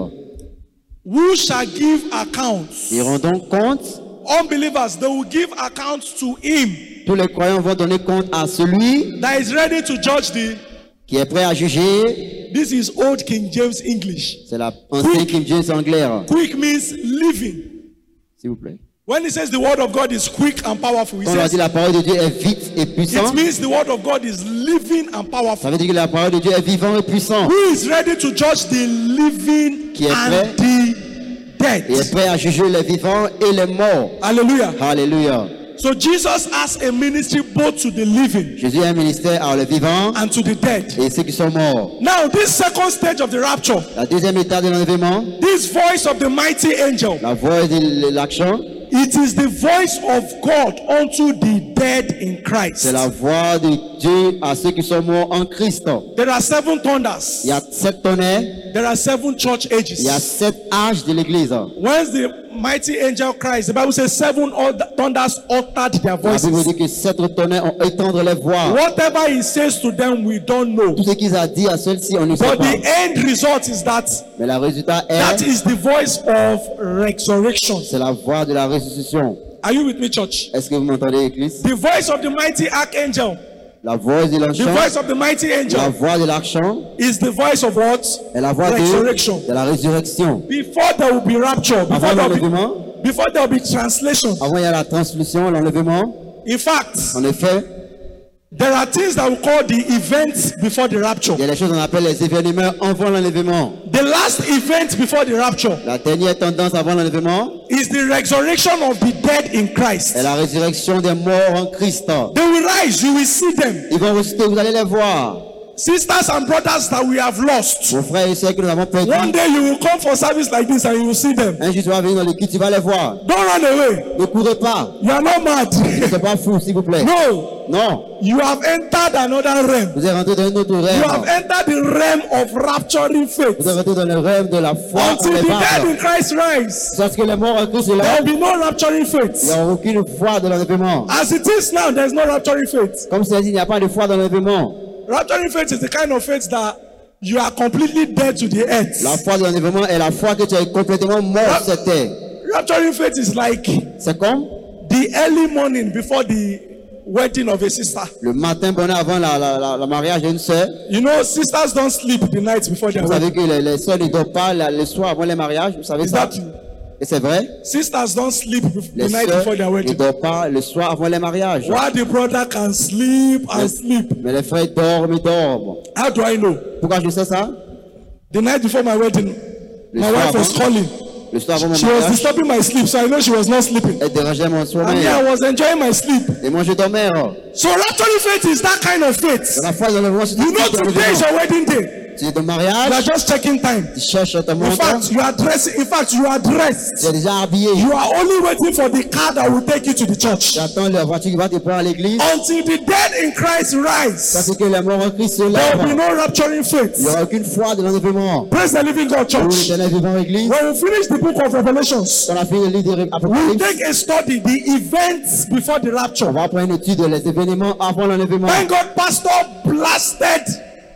Who shall give accounts?
Ils rendront compte,
Unbelievers, they will give accounts to him
tous les croyants vont donner compte à celui
that is ready to judge the.
qui est prêt à juger.
This is Old King James English.
C'est la ancienne King James anglaise,
Quick means living.
s'il vous plaît.
When he says the word of God is quick and powerful, he
Quand on a
says
dit la parole de Dieu est vite et puissante,
it means the word of God is living and
ça
powerful.
veut dire que la parole de Dieu est vivante et puissante.
Who is ready to judge the living
Qui est
and
prêt?
the
Il est
dead?
prêt à juger les vivants et les morts.
Hallelujah.
Alléluia.
So Jesus has a ministry both to the living
Jésus a un ministère à les vivants
and to the dead.
et ceux qui sont morts.
Now, this second stage of the rapture,
La deuxième étape de l'enlèvement,
this voice of the mighty angel,
la voix de l'action,
it is the voice of God unto the dead in Christ.
c'est la voix de Dieu à ceux qui sont morts en Christ.
There are seven thunders.
Il y a sept tonnerres,
There are seven church
il y a
ages.
sept âges de l'église.
Once the mighty angel cries, the Bible says seven other thunders uttered their
La Bible
voices.
dit que sept tonnerres ont étendre les voix.
Whatever he says to them, we don't know.
Tout ce qu'il a dit à ceux-ci, on ne sait
But
pas.
the end result is that
Mais le résultat
that
est,
is the voice of resurrection.
c'est la voix de la ressuscitation.
Are you with me, church?
Est-ce que vous m'entendez, Église?
The voice of the mighty archangel,
La voix de
the
l'action,
voice of the mighty
la
angel
voix de l'action
is the voice of what?
est la voix de,
Resurrection.
de la résurrection.
Before there will be rapture, before
Avant
there will
l'enlèvement,
be, before there will be translation.
avant il y a la transmission, l'enlèvement.
In fact,
En effet,
there are things that we call the events before the rapture.
il y a des choses qu'on appelle les événements avant l'enlèvement.
The last event before the rapture
La dernière tendance avant l'enlèvement
is the resurrection of the dead in Christ.
est la résurrection des morts en Christ.
They will rise, you will see them.
Ils vont ressusciter, vous allez les voir.
Sisters and brothers that we have lost.
Vos frères et sœurs que nous avons perdus.
One day you will come for service like this and you will see them.
Un jour tu vas venir dans l'équipe, tu vas les voir.
Don't run away.
Ne courez pas.
You are not mad.
Ne soyez pas fou, s'il vous plaît.
No.
Non.
You have entered another realm.
Vous êtes rentré dans un autre
You have
rêve.
entered the realm of rapturing faith.
Vous êtes rentré dans le rêve de la foi
Until the dead
enlèvable.
in Christ rise,
Parce que les morts en Christ sont là,
there will be no rapturing
il n'y
faith.
a aucune foi de l'enlèvement.
As it is now, there is no rapturing faith.
Comme c'est dit, il n'y a pas de foi dans l'enlèvement.
Rapturing faith is the kind of faith that you are completely dead to the earth.
La foi de l'enlèvement est la foi que tu es complètement mort sur cette terre.
Rapturing faith is like
C'est comme
the early morning before the wedding of a sister.
le matin bonheur avant la, la, la, la mariage d'une sœur.
You know, sisters don't sleep the night before their
Vous
wedding.
savez que les, les sœurs ne dorment pas la- le soir avant les mariages. Vous savez
Is
ça?
that true?
Et c'est vrai.
Sisters don't sleep bef-
Les
the night
sœurs
before their
ne
wedding.
dorment pas le soir avant les mariages.
While the brother can sleep and sleep.
Mais les frères dorment et dorment.
How do I know?
Pourquoi je sais ça?
The night before my wedding,
Le
my
soir
wife was
avant.
calling.
Le soir avant mon
She was
mariage,
disturbing my sleep, so I know she was not sleeping.
elle dérangeait mon
And
sommeil.
me, I was enjoying my sleep.
Et moi, je dormais.
So rapturing faith is that kind of faith.
Dans la foi de l'enlèvement, c'est
You know
tout
today is your wedding day.
Tu es de
You are
mariage,
just checking time.
tu cherches ta
In
montre,
fact, you are dressing. In fact, you are
tu
dressed.
es déjà habillé.
You are only waiting for the car that will take you to the church.
Tu attends la voiture qui va te prendre à l'église.
Until the dead in Christ rise,
Parce que les morts en Christ se
there will be
lèvent.
no rapturing
Il
faith.
n'y aura aucune foi de l'enlèvement.
Praise the living God,
Pour
church.
l'éternel vivant église,
When we finish the book of Revelations,
on a fait le livre de
we
Apocalypse.
take a study the events before the
On
rapture.
va prendre une étude des événements avant l'enlèvement.
Thank God, Pastor blasted.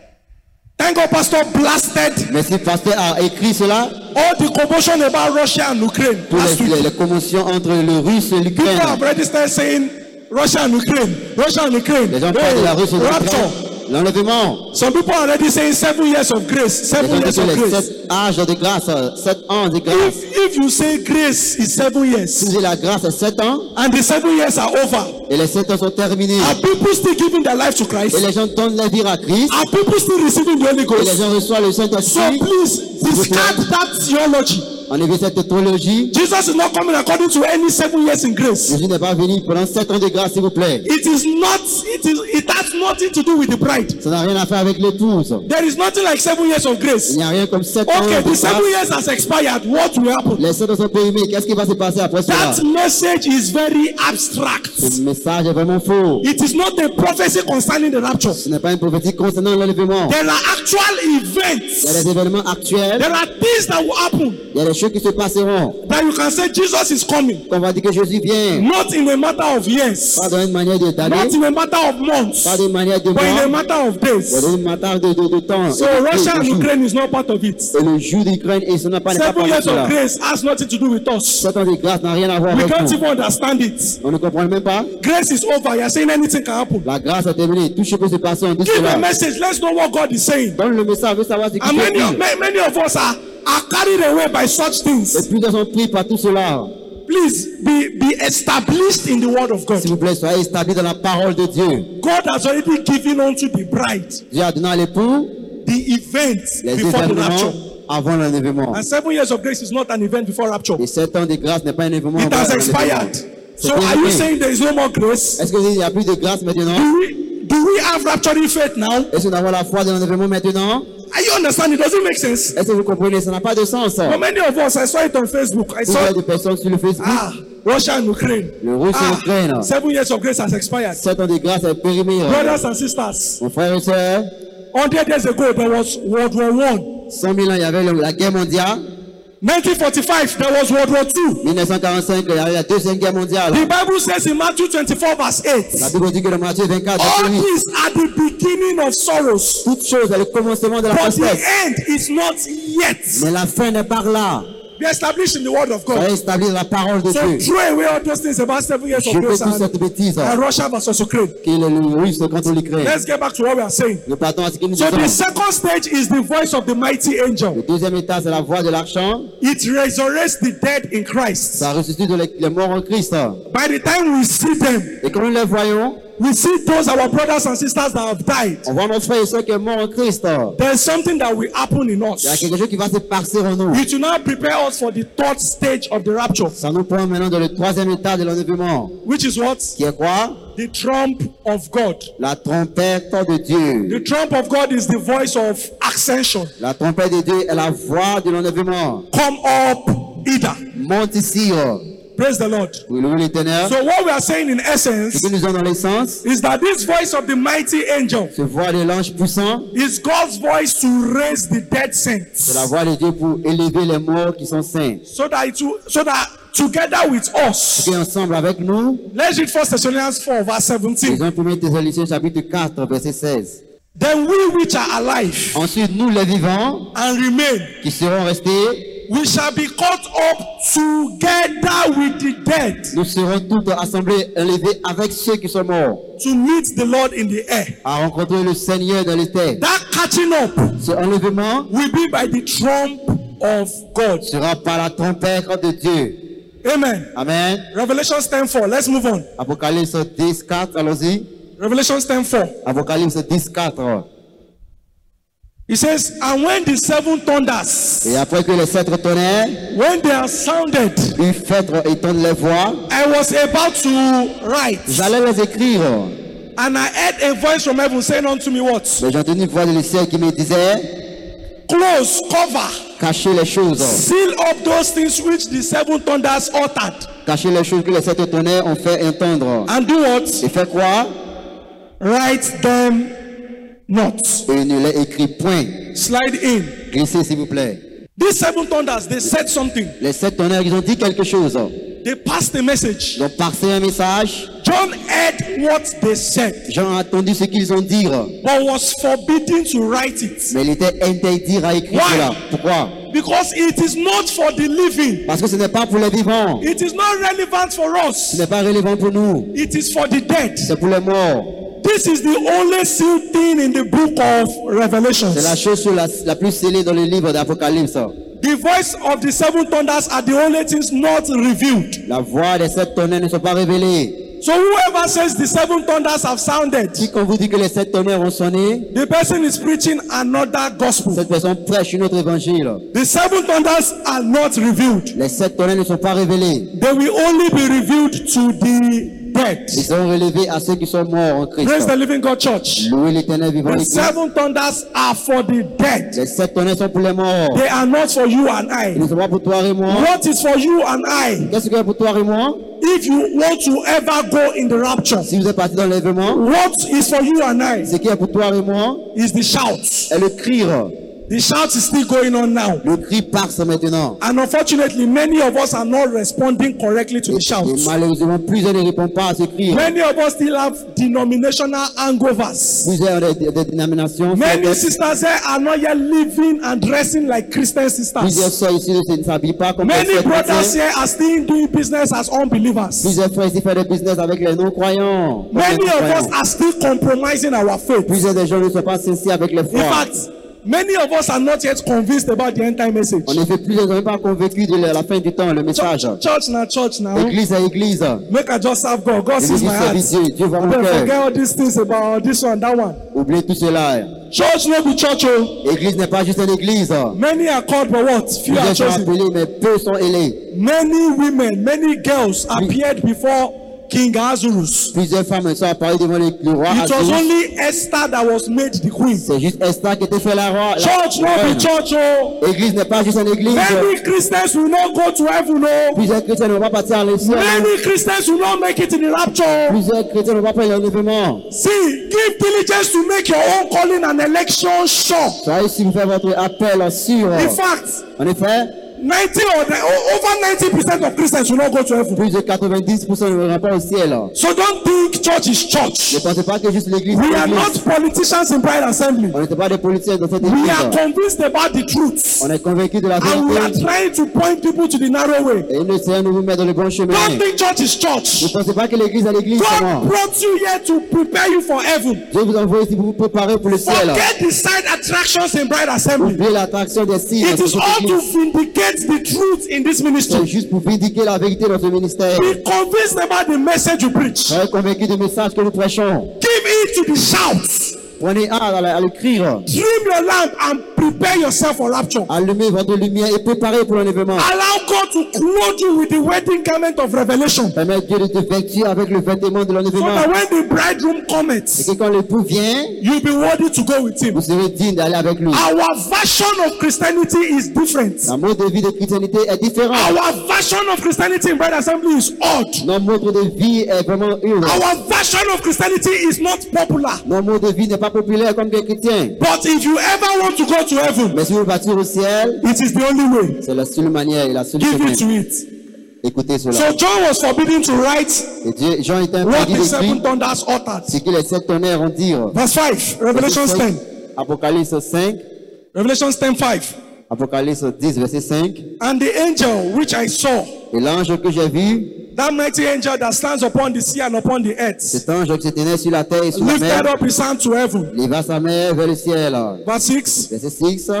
Thank God, Pastor blasted
Mais si le pasteur a écrit cela,
all the commotion about Russia and Ukraine
toutes
last
les,
week.
les, les commotions entre le Russe et
People
l'Ukraine,
have already started saying Russia and Ukraine, Russia and Ukraine.
les gens parlent de la Russie et de
Hey,
l'Ukraine,
rapture.
l'enlèvement.
Some people are already saying seven years of grace.
Les
Seven
gens
years
disent
of
les
grace.
sept âges de grâce, sept ans de grâce.
If if you say grace is seven
Si
years
vous avez la grâce à sept ans,
and the seven years are over,
et les sept ans sont terminés,
are people still giving their life to
et
Christ?
les gens donnent la vie à Christ,
Are people still receiving the Holy
et les
Ghost?
gens reçoivent le
So
Saint-Esprit,
please discard that theology.
enlevez cette théologie.
Jesus is not coming according to any seven years in grace.
Jésus n'est pas venu pendant sept ans de grâce, s'il vous plaît.
It is not. It is. It has nothing to do with the bride.
Ça n'a rien à faire avec l'épouse.
There is nothing like seven years of
Il
grace.
n'y a rien comme sept ans
Okay,
de
the seven
grâce.
years has expired. What will happen?
Les sept ans sont périmés. Qu'est-ce qui va se passer après cela?
That message is very abstract.
Ce message est vraiment faux.
It is not a prophecy concerning the rapture.
Ce n'est pas une prophétie concernant l'enlèvement.
There are actual
Il y a
events.
des événements actuels.
There are things that will happen
Il y a des choses qui se passeront.
that you can say Jesus is coming.
On va dire que Jésus vient.
Not in a matter of years,
Pas dans une manière de
not
d'années,
in a matter of months,
pas d'une manière de
but in a
mois,
matter of
mais
days.
d'une manière de, de, de temps.
So
et de-
Russia
de
and
jours.
Ukraine is not part of it.
Et le jour d'Ukraine, et ce n'est pas n'est pas
Seven
parmi
years
cela.
of grace has nothing to do with us.
Sept ans de grâce n'a rien à voir
We
avec
can't
nous.
even understand it.
On ne comprend même pas.
Grace is over. You're saying anything can happen.
La grâce a terminé. Tout ce qui peut se passer, on dit
Give a
cela.
message. Let's know what God is saying.
Donne le message, veut savoir ce qu'il
And
faut
many of,
dire.
ma- many of us are, are carried away by such
Et
things.
plusieurs sont pris par tout cela.
Please be, be established in the word of God.
S'il vous plaît, soyez établis dans la parole de Dieu.
God has already given unto the bride
Dieu a donné à l'époux
the events
les
before the rapture.
événements avant l'enlèvement.
And seven years of grace is not an event before rapture.
Et sept ans de grâce n'est pas un événement
It
avant
has
l'enlèvement.
expired.
C'est
So are you
terminé.
saying there is no more grace?
Est-ce qu'il n'y a plus de grâce maintenant?
Do we, do we have rapturing faith now?
Est-ce que nous avons la foi de l'enlèvement maintenant?
Are you understanding? Does it make sense?
Est-ce que vous comprenez? Ça n'a pas de sens.
For many of us, I saw it on Facebook. I
Il y
saw
a des personnes sur le Facebook.
ah, Russia and Ukraine.
Le Russe et
Ah,
l'Ukraine.
seven years of grace has expired.
Sept ans de grâce est périmé.
Brothers and sisters,
Mon frère et soeur,
hundred years ago there was World War One.
cent mille ans, il y avait la guerre mondiale.
nineteen forty-five there was World War Two.
mille neuf cent quarante-cinq, il y avait la deuxième guerre mondiale.
The Bible says in Matthew twenty-four verse eight,
La Bible dit que dans Matthieu vingt-quatre,
all
verset huit,
these are the beginning of sorrows,
toute chose est le commencement de la
but the
tristesse.
end is not yet.
Mais la fin n'est pas là.
Be established in the word of
Soyez
God.
établis dans la parole de
So
Dieu.
throw away all those things about seven years
Je
of
fais
grace
toute
and,
cette bêtise
and Russia versus Ukraine.
qui est le le russe contre l'Ukraine.
Let's get back to what we are saying.
Nous partons à ce que nous
So the
disons.
second stage is the voice of the mighty angel.
Le deuxième état, c'est la voix de l'archant.
It resurrects the dead in Christ.
Ça ressuscite les, les morts en Christ.
By the time we see them,
Et quand nous les voyons,
we see those our brothers and sisters that have died.
on voit notre frère et soeur qui est mort en Christ.
There is something that will happen in
Il y a
us.
quelque chose qui va se passer en nous.
It will now prepare us for the third stage of the rapture,
Ça nous prend maintenant dans le troisième état de l'enlèvement.
which is what?
Qui est quoi?
The trump of God.
La trompette de Dieu.
The trump of God is the voice of ascension.
La trompette de Dieu est la voix de l'enlèvement.
Come up, Ida.
Monte ici. oh.
Praise the Lord.
Oui, louez l'Éternel.
So what we are saying in
Ce
essence
que nous avons dans l'essence,
is that this voice of the mighty angel
c'est voix de l'ange puissant.
is God's voice to raise the dead
C'est
saints,
la voix de Dieu pour élever les morts qui sont saints.
so that it will, so that together with us.
Qui est ensemble avec nous.
Let's read First Thessalonians four verse seventeen.
Lisons premier Thessaloniciens chapitre quatre, verset seize.
Then we which are alive
Ensuite, nous les vivants,
and remain,
qui serons restés,
we shall be caught up together with the dead
nous serons tous assemblés, élevés avec ceux qui sont morts,
to meet the Lord in the air.
à rencontrer le Seigneur dans les terres.
That catching up
Ce enlèvement
will be by the trump of God.
sera par la trompette de Dieu.
Amen.
Amen.
Revelation ten four. Let's move on.
Apocalypse dix, quatre, allons-y.
Revelation ten four.
Apocalypse dix, quatre.
He says, and when the seven thunders,
Et après que les sept tonnerres,
when they are sounded,
ils fêtent et tendent les voix,
I was about to write,
j'allais les écrire.
and I heard a voice from heaven saying unto me, what?
Mais j'ai entendu une voix de ciel qui me disait,
Close, cover,
cachez les choses.
seal up those things which the seven thunders uttered.
Cachez les choses que les sept tonnerres ont fait entendre.
And do what?
Et fait quoi?
Write them not.
Et ne les écrit point.
Slide in.
Glissez s'il vous plaît.
These seven thunders, they said something.
Les sept tonnerres, ils ont dit quelque chose.
They passed a message.
Ils ont passé un message.
John heard what they said,
Jean a entendu ce qu'ils ont dit.
but was forbidden to write it.
Mais il était interdit à écrire
Why?
cela. Pourquoi?
Because it is not for the living.
Parce que ce n'est pas pour les vivants.
It is not relevant for
Ce
us.
n'est pas relevant pour nous.
It is for the dead.
C'est pour les morts.
This is the only sealed thing in the book of Revelations.
C'est la chose sur la, la plus scellée dans le livre d'Apocalypse.
The voice of the seven thunders are the only things not revealed.
La voix des sept tonnerres ne sont pas révélées.
So whoever says the seven thunders have sounded,
Si quand vous dit que les sept tonnerres ont sonné,
the person is preaching another gospel.
cette personne prêche une autre évangile.
The seven thunders are not revealed.
Les sept tonnerres ne sont pas révélés.
They will only be revealed to the dead.
Ils seront relevés à ceux qui sont morts en Christ.
Praise the living God church.
Louez l'éternel vivant
The
l'Église.
seven thunders are for the dead.
Les sept tonnerres sont pour les morts.
They are not for you and
Ils
I.
ne sont pas pour toi et moi.
What is for you and I?
Qu'est-ce que est pour toi et moi?
If you want to ever go in the rapture,
Si vous êtes parti dans l'enlèvement,
what is for you and I
ce qui est pour toi et moi
is the shout.
est le cri.
The shout is still going on now.
Le cri passe maintenant.
And unfortunately, many of us are not responding correctly to the shout.
Et malheureusement, plusieurs ne répondent pas à ce cri.
Many of us still have denominational hangovers.
Plusieurs des, des, des dénominations.
Many sisters here are not yet living and dressing like Christian
Plusieurs
sisters.
sœurs ici ne s'habillent pas comme les
Many
sœurs
brothers
chrétiennes.
here are still doing business as unbelievers.
Plusieurs frères ici font des business avec les non-croyants. comme les
Many of
non-croyants.
us are still compromising our faith.
Plusieurs des gens ne sont pas sincères avec les
In
foi.
fact, many of us are not yet convinced about the end time message.
En effet, plusieurs ne sont pas convaincus de la la fin du temps, le message.
Church, church now, church now.
Église à église.
Make I just serve God. God sees
L'église
my heart.
service Dieu. Dieu voit mon
Then forget
cœur.
all these things about this one, that one.
Oubliez tout cela.
Church no be church. Oh.
Église n'est pas juste une église.
Many are called, but what? Few are
Plusieurs sont
chosen.
appelés, mais peu sont élus.
Many women, many girls appeared before King Ahasuerus.
Plusieurs femmes sont apparues devant le le roi
It was
Ahasuerus.
only Esther that was made the queen.
C'est juste Esther qui était fait la roi. la-
Church no
reine.
be church. Oh.
Église n'est pas juste une église.
Many Christians will not go to heaven. Oh.
Plusieurs chrétiens ne vont pas partir à l'ciel.
Many Christians will not make it in the rapture.
Plusieurs chrétiens ne vont pas faire l'enlèvement.
See, give diligence to make your own calling and election sure.
Soyez si vous faites votre appel sûr.
In fact,
En effet,
ninety or the, o- over ninety percent of Christians will not go to heaven.
plus de quatre-vingt-dix pour cent ne vont pas au ciel.
So don't think church is
Ne
church.
pensez pas que juste l'église
We
est
are
l'église.
not politicians in Pride Assembly.
On n'était pas des politiciens dans cette
We are
église.
convinced about the truth.
On est convaincus de la
And we are
vérité.
trying to point people to the narrow way.
Et nous essayons de vous mettre dans le bon chemin.
Don't think church is
Ne
church.
pensez pas que l'église est l'église
God
seulement.
brought you here to prepare you for heaven.
Dieu vous envoie ici pour vous préparer pour le ciel.
Forget the side attractions in Bride Assembly.
Oubliez l'attraction des signes
It
dans
is
cette
all to
église.
vindicate the truth in this
C'est
ministry.
juste pour vindiquer la vérité dans ce ministère.
Be convinced about the message you preach.
Soyez convaincus du message que nous prêchons.
Give it to the shouts.
Prenez hâte à, la- à l'écrire.
Trim your lamp and prepare yourself for rapture.
Allumez votre lumière et préparez pour l'enlèvement.
Allow God to clothe you with the wedding garment of revelation.
Permettez Dieu de te vêtir avec le vêtement de
So
l'enlèvement.
that when the bridegroom
Et
comes,
que quand l'époux vient,
you'll be worthy to go with him.
vous serez digne d'aller avec lui.
Our version of Christianity is different.
La mode de vie de chrétienté est différent.
Our version of Christianity in Bride Assembly is odd.
Notre mode de vie est vraiment heureux.
Our version of Christianity is not popular.
Notre mode de vie n'est pas populaire comme des chrétiens.
But if you ever want to go to heaven,
Mais si vous partir au ciel,
it is the only way.
c'est la seule manière et la seule
Give
chemin.
it to it.
Écoutez cela.
So John was forbidden to write
Et Dieu, Jean était
what
interdit
the seven
d'écrire
thunders uttered.
ce que les sept tonnerres ont dit.
Verse five, Revelation ten.
Apocalypse cinq,
Revelation ten five.
Apocalypse dix, verset cinq.
And the angel which I saw,
Et l'ange que j'ai vu,
that mighty angel that stands upon the sea and upon the earth,
cet ange qui se tenait sur la terre et sur la
lifted
mer,
up his hand to heaven.
leva sa main vers le ciel.
Verse six.
Verset six.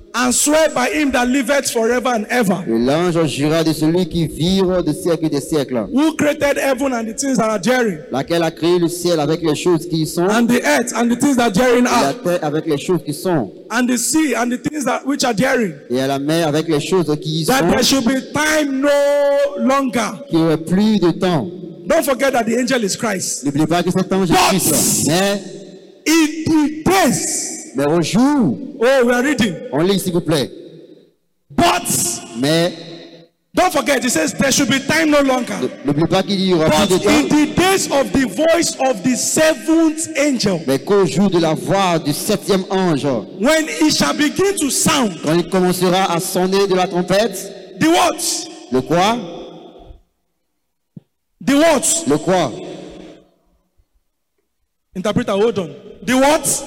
and swear by him that liveth forever and ever,
Et l'ange jura de celui qui vire de siècles et des siècles,
who created heaven and the things that are therein,
laquelle a créé le ciel avec les choses qui y sont,
and the earth and the things that therein
et la
are,
terre avec les choses qui sont,
and the sea and the things that which are therein,
et à la mer avec les choses qui y
that there
sont,
should be time no longer.
qu'il n'y aurait plus de temps.
Don't forget that the angel is Christ.
N'oubliez pas que cet ange est
But-
Christ. Mais,
In the days,
mais au jour,
oh, we are reading.
on lit s'il vous plaît.
But
Mais,
don't forget, it says there should be time no longer.
n'oubliez pas qu'il y aura
But
plus de
in
temps.
the days of the voice of the seventh angel,
Mais qu'au jour de la voix du septième ange,
when it shall begin to sound,
quand il commencera à sonner de la trompette,
the what?
le quoi?
The what?
Le quoi?
Interpreter, hold on. The what?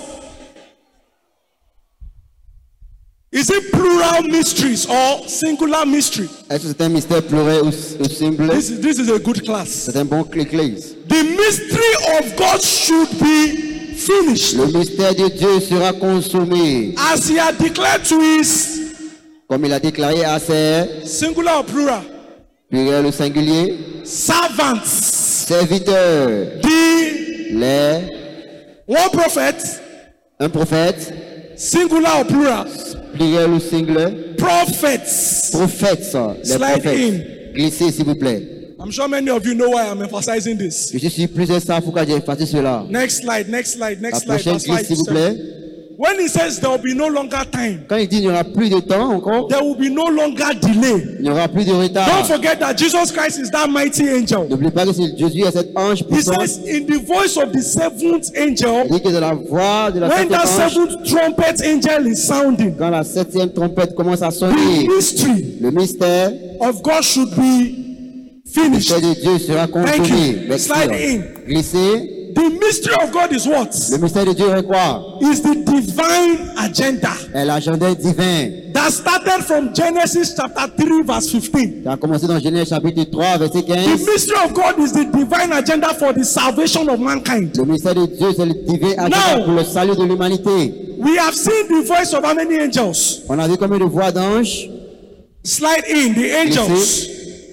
Is it plural mysteries or singular mystery?
Est-ce que c'est un mystère pleuré ou, ou simple?
This is, this is a good class.
C'est un bon église.
The mystery of God should be finished
Le mystère de Dieu sera consommé,
as he had declared to his
comme il a déclaré à ses
singular or plural
pluriel ou singulier
servants.
serviteurs,
The
les,
one prophet,
un prophète,
singular or plural,
pluriel ou singulier,
prophets.
prophètes, les
Slide
prophètes. Glissez s'il vous plaît.
I'm sure many of you know why I'm emphasizing this.
Je suis sûr plusieurs savent pourquoi j'ai effacé cela.
Next slide, next slide,
La
next slide.
prochaine
verse five
glisse s'il
to
vous
seven.
plaît.
When he says there will be no longer time,
Quand il dit qu'il n'y aura plus de temps encore,
there will be no longer delay.
il n'y aura plus de
Don't
retard.
forget that Jesus Christ is that mighty angel.
N'oubliez pas que c'est Jésus est cet ange
He
puissant.
says in the voice of the seventh
Il
angel,
dit que de la voix de la
when
septième
that
ange,
seventh trumpet angel is sounding,
quand la septième trompette commence à
the
sonner,
mystery
le mystère,
of God should be
le
finished.
mystère de Dieu sera
Thank
consommé.
you.
Merci.
Slide in.
Glissez.
The mystery of God is what?
Le mystère de Dieu est quoi?
Is the divine agenda
Est l'agenda divin.
that started from Genesis chapter three verse fifteen.
Ça a commencé dans Genèse chapitre trois, verset
The
quinze.
mystery of God is the divine agenda for the salvation of mankind.
Le mystère de Dieu, c'est le divin agenda
Now-
pour le salut de l'humanité.
We have seen the voice of how many angels?
On a vu combien de voix d'anges?
Slide in the angels.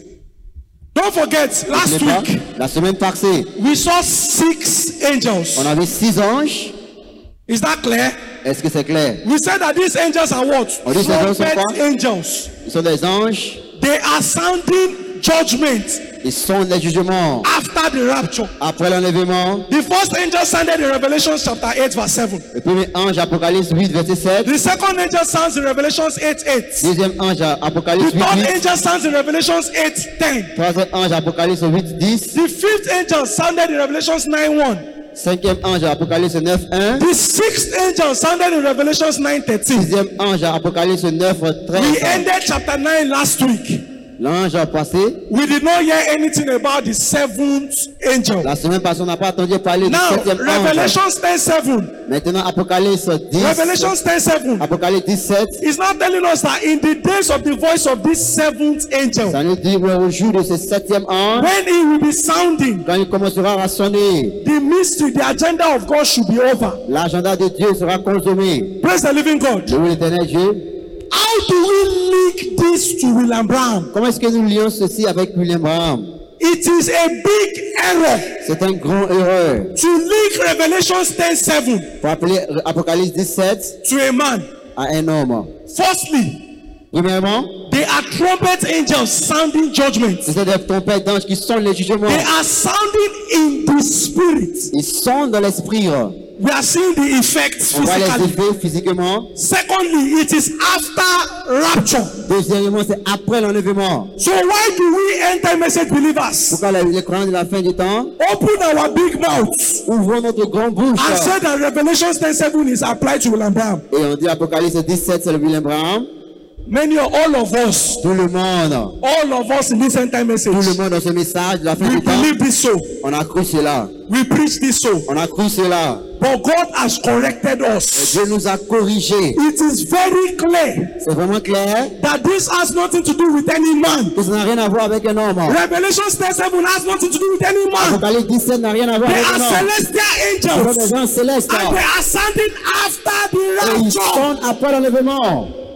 Don't forget, last
N'oubliez pas,
week
la semaine passée,
we saw six angels.
on avait six anges.
Is that clear?
Est-ce que c'est clair?
We said that these angels are what?
On dit ces angels sont
Trumpet
quoi?
angels.
Ils sont des anges.
They are sounding judgment
Ils sont des jugements.
after the rapture.
Après l'enlèvement,
The first angel sounded in Revelation chapter eight verse seven.
le premier ange, Apocalypse huit, verset sept.
The second angel sounds in Revelation eight eight.
Deuxième ange, Apocalypse
The
huit,
third
huit.
angel sounds in Revelation eight ten.
Troisième ange, Apocalypse huit, dix.
The fifth angel sounded in Revelation nine one.
Cinquième ange, Apocalypse neuf, un.
The sixth angel sounded in Revelation nine thirteen.
Sixième ange, Apocalypse neuf,
We
treize.
ended chapter nine last week.
L'ange a passé.
We did not hear anything about the seventh angel.
La semaine passée, on n'a pas entendu parler du
Now,
septième ange.
Revelation ten seven.
Maintenant, Apocalypse dix.
Revelation ten seven
Apocalypse dix-sept.
is now telling us that in the days of the voice of this seventh angel,
Ça nous dit au jour de ce septième ange,
when he will be sounding,
quand il commencera à sonner,
the mystery, the agenda of God should be over.
l'agenda de Dieu sera consommé.
Praise the living God.
Le l'éternel Dieu.
How do we link this to William Branham?
Comment est-ce que nous lions ceci avec William Branham?
It is a big error
C'est un grand erreur.
to link Revelation ten seven
Pour appeler Apocalypse dix-sept
to a man.
à un homme.
Firstly,
Premièrement,
they are trumpet angels sounding judgment.
c'est des trompettes d'anges qui sont les jugements.
They are sounding in the spirit.
Ils sont dans l'esprit.
We are seeing the effects
On voit les
physically.
effets physiquement.
Secondly, it is after rapture.
Deuxièmement, c'est après l'enlèvement.
So why do we enter message believers?
Pourquoi les les croyants de la fin du temps
Open our big mouths
ouvrons notre grande bouche
and say that Revelation ten seven is applied to William Branham.
et on dit Apocalypse dix-sept, c'est le William Branham.
Many of all of us,
Tout le monde,
all of us in this end time message,
tout le monde dans ce message de la fin
we
du temps,
believe this so.
on a cru cela.
We preach this so.
On a cru cela.
But God has corrected
Et
us.
Dieu nous a corrigés.
It is very clear
C'est vraiment clair
that this has nothing to do with any man.
que ça n'a rien à voir avec un homme.
Revelation ten seven has nothing to do with any man.
Apocalypse dix-sept n'a rien à voir
They
avec
are
un homme.
celestial
Ce sont
angels.
des gens célestes.
And they are sounding after
Et
the
ils
rapture.
sont après l'enlèvement.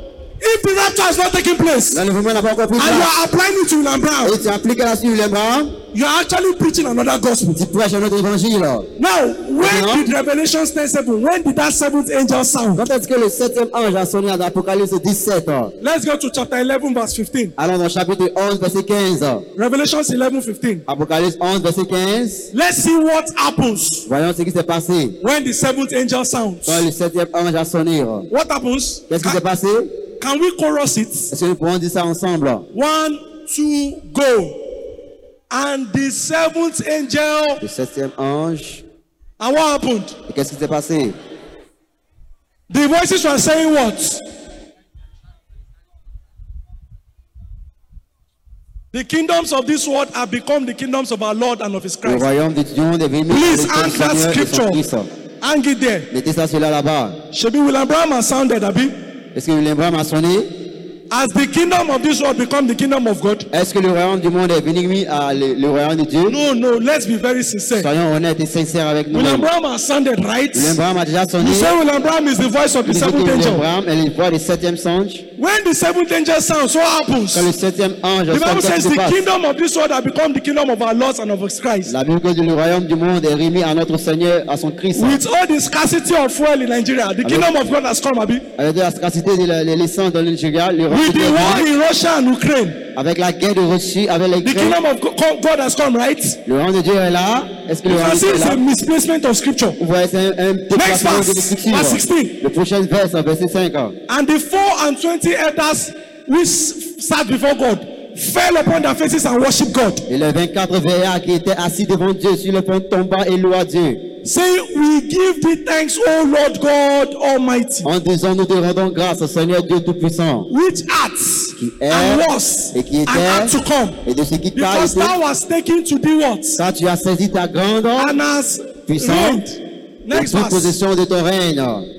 If the rapture has not taken place,
L'enlèvement n'a pas encore pris
and you
place.
are applying it to William Brown,
Et tu appliques à la suite William Brown,
you are actually preaching another gospel.
tu prêches un autre évangile.
Now, when
Maintenant,
did Revelation ten seven, when did that seventh angel sound?
quand est-ce que le septième ange a sonné dans Apocalypse dix-sept?
Let's go to chapter eleven, verse fifteen.
Allons dans chapitre onze, verset quinze.
Revelation eleven fifteen.
Apocalypse onze, verset quinze.
Let's see what happens
Voyons ce qui s'est passé
when the seventh angel sounds.
quand le septième ange a sonné.
What happens?
Qu'est-ce qui s'est
Can,
passé?
can we chorus it?
Est-ce que nous pouvons dire ça ensemble?
One, two, go. And the seventh angel.
Le septième ange.
And what happened?
Et qu'est-ce qui s'est passé?
The voices were saying what? The kingdoms of this world have become the kingdoms of our Lord and of His
Le
Christ.
royaume du monde est venu
Please
avec le
hang that
Seigneur et son
scripture.
Christ.
Hang it there.
Mettez ça celui-là là-bas.
Should be William Brown has sounded, Abi.
Est-ce que William Branham a sonné?
Has the kingdom of this world become the kingdom of God?
Est-ce que le royaume du monde est venu à le, le royaume de Dieu?
No, no, let's be very sincere.
Soyons honnêtes et sincères avec
William
nous-mêmes.
Brown has sounded right.
William Branham a déjà sonné.
You say William Brown is the voice of the
Il dit que
seventh
William
angel.
Branham est la voix du septième ange.
When the seventh angel sounds, what happens?
Quand le septième ange
The Bible
sonne, qu'est-ce
says
qui se
the
passe?
kingdom of this world has become the kingdom of our Lord and of His Christ.
La Bible dit que le royaume du monde est remis à notre Seigneur, à son Christ.
With all the scarcity of fuel in Nigeria, the kingdom of God has come, Abi.
Avec la scarcité de la- de l'essence dans le Nigeria, le royaume
With
de
the
Dieu,
war in Russia and Ukraine,
avec la guerre de Russie, avec les
the
Grecs,
kingdom of Go- God has come, right?
le royaume de Dieu est là. Est-ce que le
You
royaume
can
de
see
Dieu est
it's
là?
a misplacement of scripture.
Vous voyez, c'est un, un déplacement
verse,
de l'écriture.
verse sixteen.
Le prochain verse, verset cinq.
And the four and twenty elders which sat before God fell upon their faces and worshiped God,
Et les vingt-quatre veillards qui étaient assis devant Dieu sur le pont tomba et loua Dieu,
saying, We give thee thanks, O Lord God Almighty,
en disant, nous te rendons grâce au Seigneur Dieu Tout-Puissant,
which art
qui est
and was
et qui
and art to
était,
come,
et de ce qui t'a
because
été,
thou hast taken to thee what?
quand tu as saisi ta grande
And hast
Puissant,
reigned.
et
Next
toute
verse.
possession de ton règne.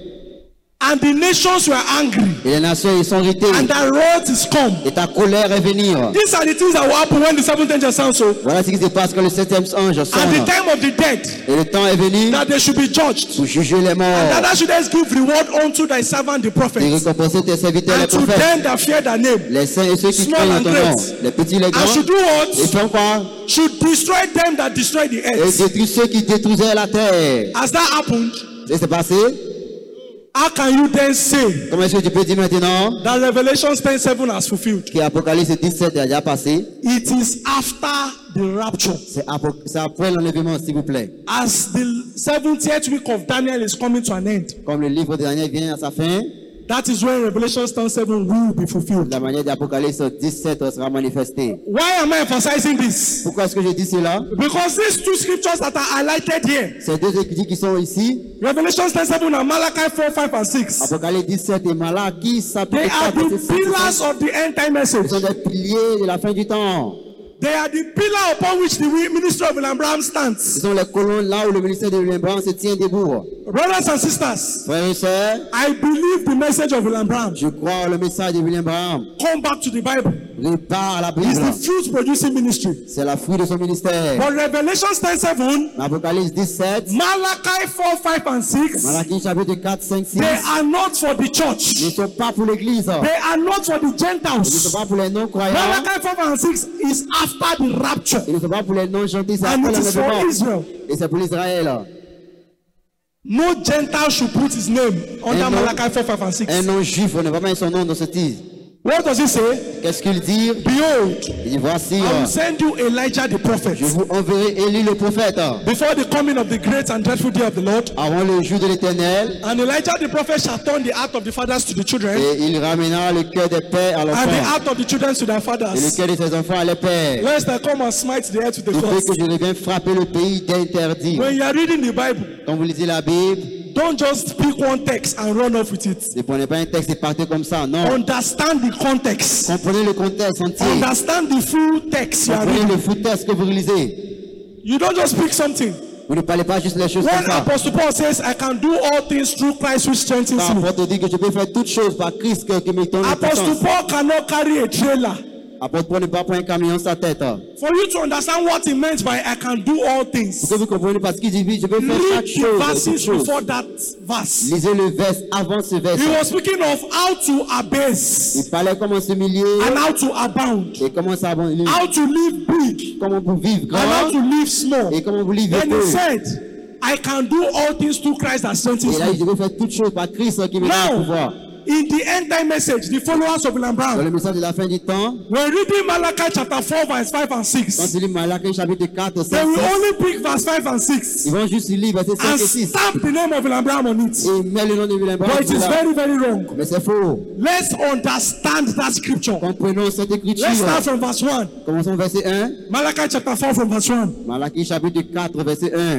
And the nations were angry,
Et les nations y sont irritées,
and thy wrath is come.
et ta colère est venue.
These are the things that will happen when the seventh angel sounds. So,
Voilà ce qui se passe quand le septième ange
and the
sonne.
time of the dead,
Et le temps est venu
that they should be judged.
pour juger les morts
That thou shouldest give reward unto thy servant the
et
prophets,
récompenser tes serviteurs les
and to
prophètes,
them that fear thy name,
les saints et ceux qui
small
craignent
and
ton nom,
great.
les petits, les
and
grands.
should do
Et
what?
font quoi?
Should destroy them that destroy the
Et
earth.
détruire ceux qui détruisaient la terre.
Has that happened?
Et c'est passé?
How can you then say
Comment est-ce que tu peux dire maintenant
that Revelation ten seven has fulfilled?
qu'Apocalypse dix-sept est déjà passé?
It is after the rapture.
C'est apo- c'est après l'enlèvement, s'il vous plaît.
As the seventieth week of Daniel is coming to an end,
Comme le livre dernier vient à sa fin,
that is when Revelation ten seven will be fulfilled.
la manière d'Apocalypse dix-sept sera manifestée.
Why am I emphasizing this?
Pourquoi est-ce que je dis cela?
Because these two scriptures that are highlighted here,
Ces deux écrits qui sont ici,
Revelation ten seven and Malachi four, five and six,
Apocalypse dix-sept et Malachie, ça peut
they are the pillars of the end time message.
sont des piliers de la fin du temps.
They are the pillar upon which the ministry of William Branham
Ce
stands.
sont les colonnes là où le ministère de William Branham se tient debout.
Brothers and sisters,
Frères et sœurs,
I believe the message of William Branham.
je crois au message de William Branham.
Come back to the Bible.
Repart à la
It's
Bible.
the fruit producing ministry.
C'est la fruit de son ministère.
But Revelation ten seven,
Apocalypse dix-sept,
Malachi four, five and six,
Malachie chapitre quatre, cinq, six,
they are not for the
ne
church.
sont pas pour l'église.
They are not for the
Ils ne sont
Gentiles.
pas pour les non-croyants.
Malachi four and six is after the rapture.
Ils ne sont pas pour les non-gentils. C'est
And
après
it is for
l'enlèvement.
Israel.
Et c'est pour l'Israël.
No Gentile should put his name under
And no-
Malachi four, five and six.
Un non-juif, on ne va pas mettre son nom dans ce titre.
What does he say?
Qu'est-ce qu'il dit?
Behold,
Il dit, voici,
I will
euh,
send you Elijah the prophet
je vous enverrai Élie le prophète
before the coming of the great and dreadful day of the Lord.
avant le jour de l'Éternel,
And Elijah the prophet shall turn the heart of the fathers to the children,
et il ramènera le cœur des pères à
and the
l'enfant,
heart of the children to their
et le
fathers,
cœur de ses enfants à les pères.
lest I come and smite the earth with the
Il fait
frost.
que je revienne frapper le pays d'interdit.
When you are reading the Bible,
Quand vous lisez la Bible,
don't just pick one text and run off with it.
ne prenez pas un texte et partez comme ça. Non.
Understand the context.
Comprenez le contexte entier.
Understand the full text you are
Comprenez
reading.
le full texte que vous lisez.
You don't just pick something.
Vous ne parlez pas juste les choses
When
comme ça.
Apostle Paul says, I can do all things through Christ which strengthens
Quand
me.
Paul te dit que je peux faire toutes choses par Christ que, que me donne la
Apostle
puissance.
Paul cannot carry a trailer
Apôtre Paul ne pas prendre un camion sur sa tête.
For you to understand what he meant by I can do all
Pour
things,
que vous compreniez parce qu'il dit, je peux faire chaque
read the
chose. toute
verses
chose.
before that verse.
Lisez le verse avant ce verse.
He was speaking of how to abase
Il parlait comment s'humilier
and how to abound,
et comment ça va vivre.
how to live big
Comment vous vivre
and how
grand
to live small.
et comment vous vivre
Then
peu.
he said, I can do all things through Christ that strengthens
Et là,
me.
je vais faire toutes choses par Christ qui me donne le pouvoir.
Now, in the end time message, the followers of William
Dans
Brown,
le message de la fin du temps,
we're reading Malachi chapter four, verse five and
quand
six.
il lit Malachie chapitre quatre,
They
cinq,
will
six,
only pick verse five and six
ils vont juste lire verset cinq
and
et six.
stamp the name of William Brown on it.
Et met le nom de William Branham
But it is
là.
very, very wrong.
Mais c'est faux.
Let's understand that scripture.
Comprenons cette écriture.
Let's start from verse one.
Commençons verset un.
Malachi chapter four from verse one.
Malachie chapitre quatre, verset un.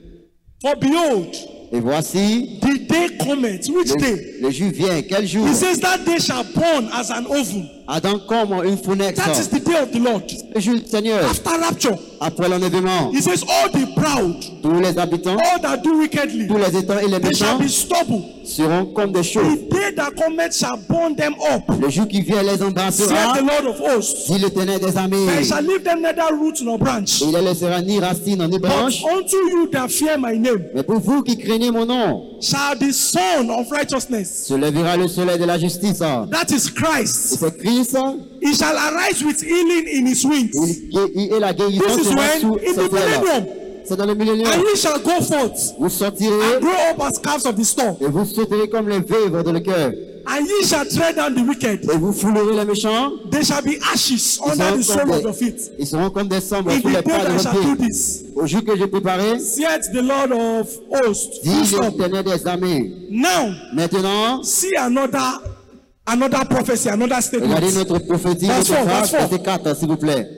For behold,
Et voici,
the day cometh. Which day?
le, le jour vient. Quel jour?
He says that day shall burn as an oven.
Adam comme une fournaise.
That is the day of the Lord.
Le jour du Seigneur.
After rapture,
Après l'enlèvement,
he says, all the proud,
tous les habitants,
all that do wickedly,
tous les états et les
they shall
méchants
be stubble.
seront comme des choses.
The day that cometh shall burn them up,
Le jour qui vient les
saith
embrassera,
the Lord of hosts.
dit l'Éternel des armées.
They shall leave them neither root nor branch.
Et il ne laissera ni racine ni
But
branche.
unto you that fear my name,
Mais pour vous qui craignez mon nom,
shall the Son of righteousness,
se lèvera le soleil de la justice.
that is
Et
Christ,
c'est Christ,
he shall arise with healing in his wings,
il, il est la guérison
This is
sera
when,
sous
in
ses
the
ailes.
millennium,
C'est dans le millénaire.
and ye shall go forth
Vous sortirez
and grow up as calves of the storm,
et vous sauterez comme les veuves dans le cœur.
and ye shall tread down the wicked.
Et vous foulerez les méchants.
They shall be ashes
Ils
under the
seront,
sole of
comme
your
des,
feet.
ils seront comme des cendres
In
sous
the
les
day
pas de
that I
vos
shall do
pieds.
this,
Au jour que j'ai préparé,
saith the Lord of hosts. Full
dit
stop.
l'Éternel des armées.
Now,
Maintenant,
see another another prophecy, another
regardez
statement.
notre prophétie,
Verse
notre
four,
phrase,
verse four.
verset quatre, s'il vous plaît.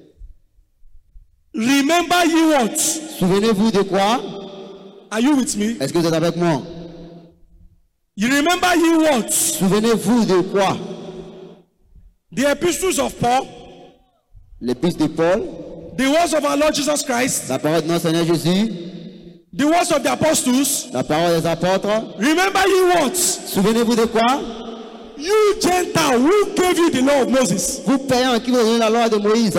Remember ye what?
Souvenez-vous de quoi?
Are you with me?
Est-ce que vous êtes avec moi?
You remember ye what?
Souvenez-vous de quoi?
The epistles of Paul,
L'épître de Paul,
the words of our Lord Jesus Christ,
la parole de notre Seigneur Jésus,
the words of the apostles.
la parole des apôtres.
Remember ye what?
Souvenez-vous de quoi?
You Gentile, who gave you the law of Moses?
Vous païens qui vous avez donné la loi de Moïse.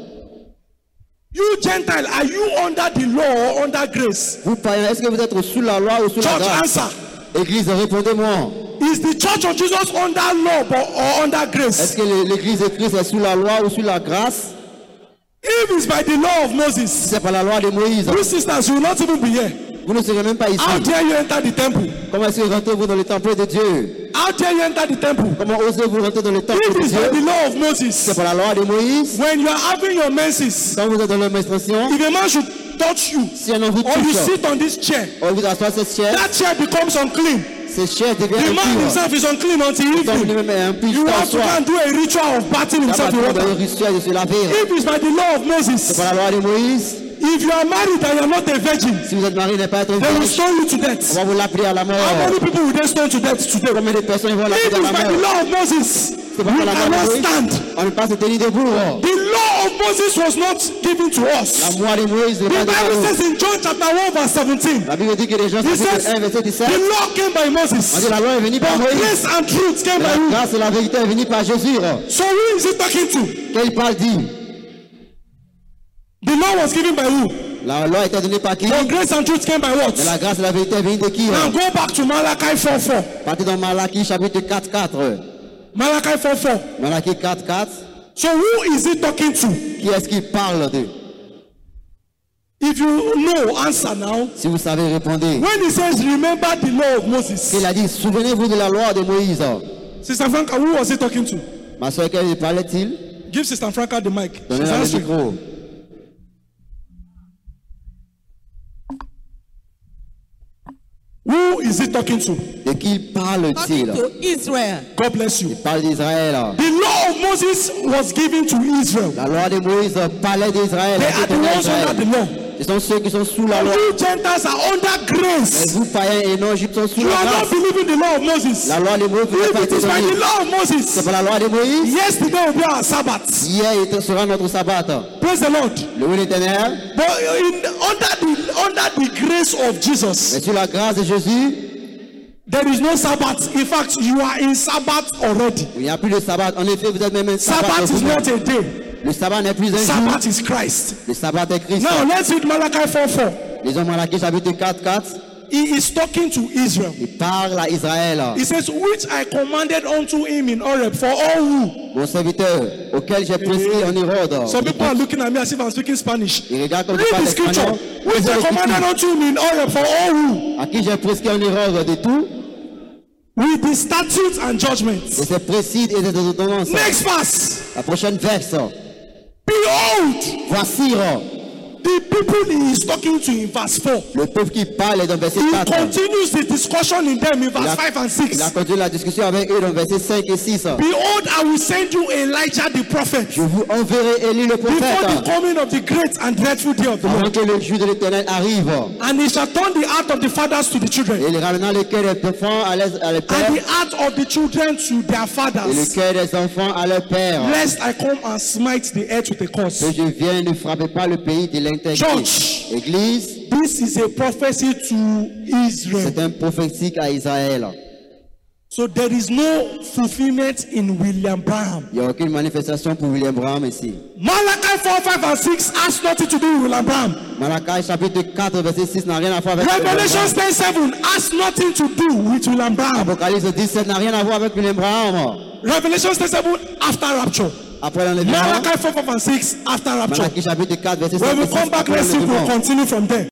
You Gentile, are you under the law or under grace?
Vous païens, est-ce que vous êtes sous la loi ou sous la
Church,
grâce?
answer.
Église, répondez-moi.
Is the church of Jesus under law but- or under
Est-ce
grace?
que le- l'église de Christ est sous la loi ou sous la grâce?
If it's by the law of Moses,
C'est par la loi de Moïse.
you sisters, you will not even be here.
Vous ne serez même pas ici.
How dare you enter the temple?
Comment est-ce que rentrez-vous dans le temple de Dieu?
How dare you enter the temple?
Comment osez-vous rentrer dans le temple
If
de
it's by
Dieu?
the law of
C'est
Moses,
par la loi de Moïse.
when you are having your menses,
Quand vous êtes dans la menstruation,
if a man should touch you
si un homme vous
or you
touche,
sit on this chair,
on vous assoit cette chair,
that chair becomes unclean.
cette chair devient
The man
impure.
himself is unclean until
Donc
evening.
lui-même est impur
You
jusqu'à
have to go
soir.
and do a ritual of bathing
Ça
himself
va
in
dans le
water.
rituel de se laver.
If it's by the law of
C'est
Moses,
par la loi de Moïse.
if you are married and you are not a virgin,
Si vous êtes marié, n'est pas être
they will
vierge,
stone you to
on
death.
va vous l'appeler à la
How
mort.
many people will they stone to death today?
Combien de personnes vont
If
l'appeler
it's
à la
by the
mort?
law of Moses,
C'est
we
pas par la loi de
cannot
Moïse.
stand.
On ne peut pas se tenir debout.
The law of Moses was not given to
La
us.
loi de Moïse n'est
The
pas
Bible
de nous.
says in John chapter one verse seventeen,
La Bible dit que les gens
He
sont
says,
un verset dix-sept.
the law came by
On dit
Moses,
la loi est venue par
but
Moïse.
grace and truth came by
La
who?
grâce et la vérité est venue par Jésus.
So who is he talking to?
Quel parle dit?
The law was given by who?
La loi était donnée par qui?
But grace and truth came by what?
Mais la grâce et la vérité est venue de qui?
Now go back to Malachi four four.
Partez dans Malachie chapitre quatre, quatre.
Malachi four four.
Malachie quatre, quatre.
So who is he talking to?
Qui est-ce qui parle de?
If you know, answer now.
Si vous savez, répondez.
When he says, remember the law of Moses,
Il a dit, souvenez-vous de la loi de Moïse.
Sister Franca, who was he talking to?
Ma soeur, quel parlait-il?
Give Sister Franca the mic. She's
Donnez-la le
answering.
micro.
Who is he talking to?
De qui parle-t-il?
to Israel.
God bless you.
Il parle d'Israël.
The law of Moses was given to Israel.
La loi de Moïse parlait d'Israël.
They are the ones under the law.
Ce sont ceux qui sont sous la loi.
You Gentiles are under
Et
grace.
vous, païens et non-juifs, sont sous
You
la
are not
grâce.
believing the law of Moses.
La loi de Moïse n'a
If
pas
it
été
is by the
donnée.
law of
C'est
Moses,
par la loi de Moïse.
yesterday will be our Sabbath.
Hier était- sera notre sabbat.
Praise the Lord.
Louez l'Éternel.
But in, under the under the grace of
Mais
Jesus,
sur la grâce de Jésus,
There is no Sabbath. In fact, you are in Sabbath already.
Il n'y a plus de sabbat. En effet, vous êtes même un sabbat.
Sabbath is not a day.
Le sabbat n'est plus un jour.
Sabbath is Christ.
Le sabbat est Christ.
Now let's read Malachi four four.
Lisons Malachie chapitre quatre, quatre.
He is talking to Israel.
Il parle à Israël.
He says, which I commanded unto him in Horeb for all who.
Mon serviteur, auquel j'ai prescrit en Hérode.
Some people are looking at me as if I'm speaking Spanish.
Il regarde comme je
Read
parle
the scripture.
espagnol.
Which I commanded unto him in Horeb for all who.
À qui j'ai prescrit en Hérode de tout.
With the statutes and
Et
judgments.
c'est précis et c'est ordonnances.
Next verse.
La prochaine verse.
Behold,
Voici
the people he is talking to in verse four.
le peuple qui parle est dans verset
He
quatre.
continues the discussion in them in
Il
verse
a,
five and
il a
six.
continué la discussion avec eux dans verset cinq et six.
Behold, I will send you Elijah the prophet
Je vous enverrai Élie le
before the
prophète
coming of the great and dreadful day of the
avant
Lord.
que le jour de l'Éternel arrive.
And he shall turn the heart of the fathers to the children,
Et il ramena le cœur des enfants à les, à les pères
and the heart of the children to their
et le
fathers,
cœur des enfants à leurs pères.
lest I come and smite the earth with a curse.
Que je vienne ne frappez pas le pays de l'intégrité.
Church.
Église,
This is a prophecy to Israel.
c'est un prophétique à Israël.
So there is no fulfillment in William Branham.
Il n'y a aucune manifestation pour William Branham ici.
Malachi four, five and six has nothing to do with William Branham.
Malachi chapitre quatre verset six n'a rien à voir avec William
Revelation
Branham.
ten seven has nothing to do with William Branham.
Apocalypse dix-sept n'a rien à voir avec William Branham.
Revelation ten seven after rapture.
Après l'enlèvement,
Malachi four, five and six after rapture.
Malachi chapitre quatre verset
When
cinq
we
et six,
come back
après
next week, we'll
l'enlèvement.
continue from there.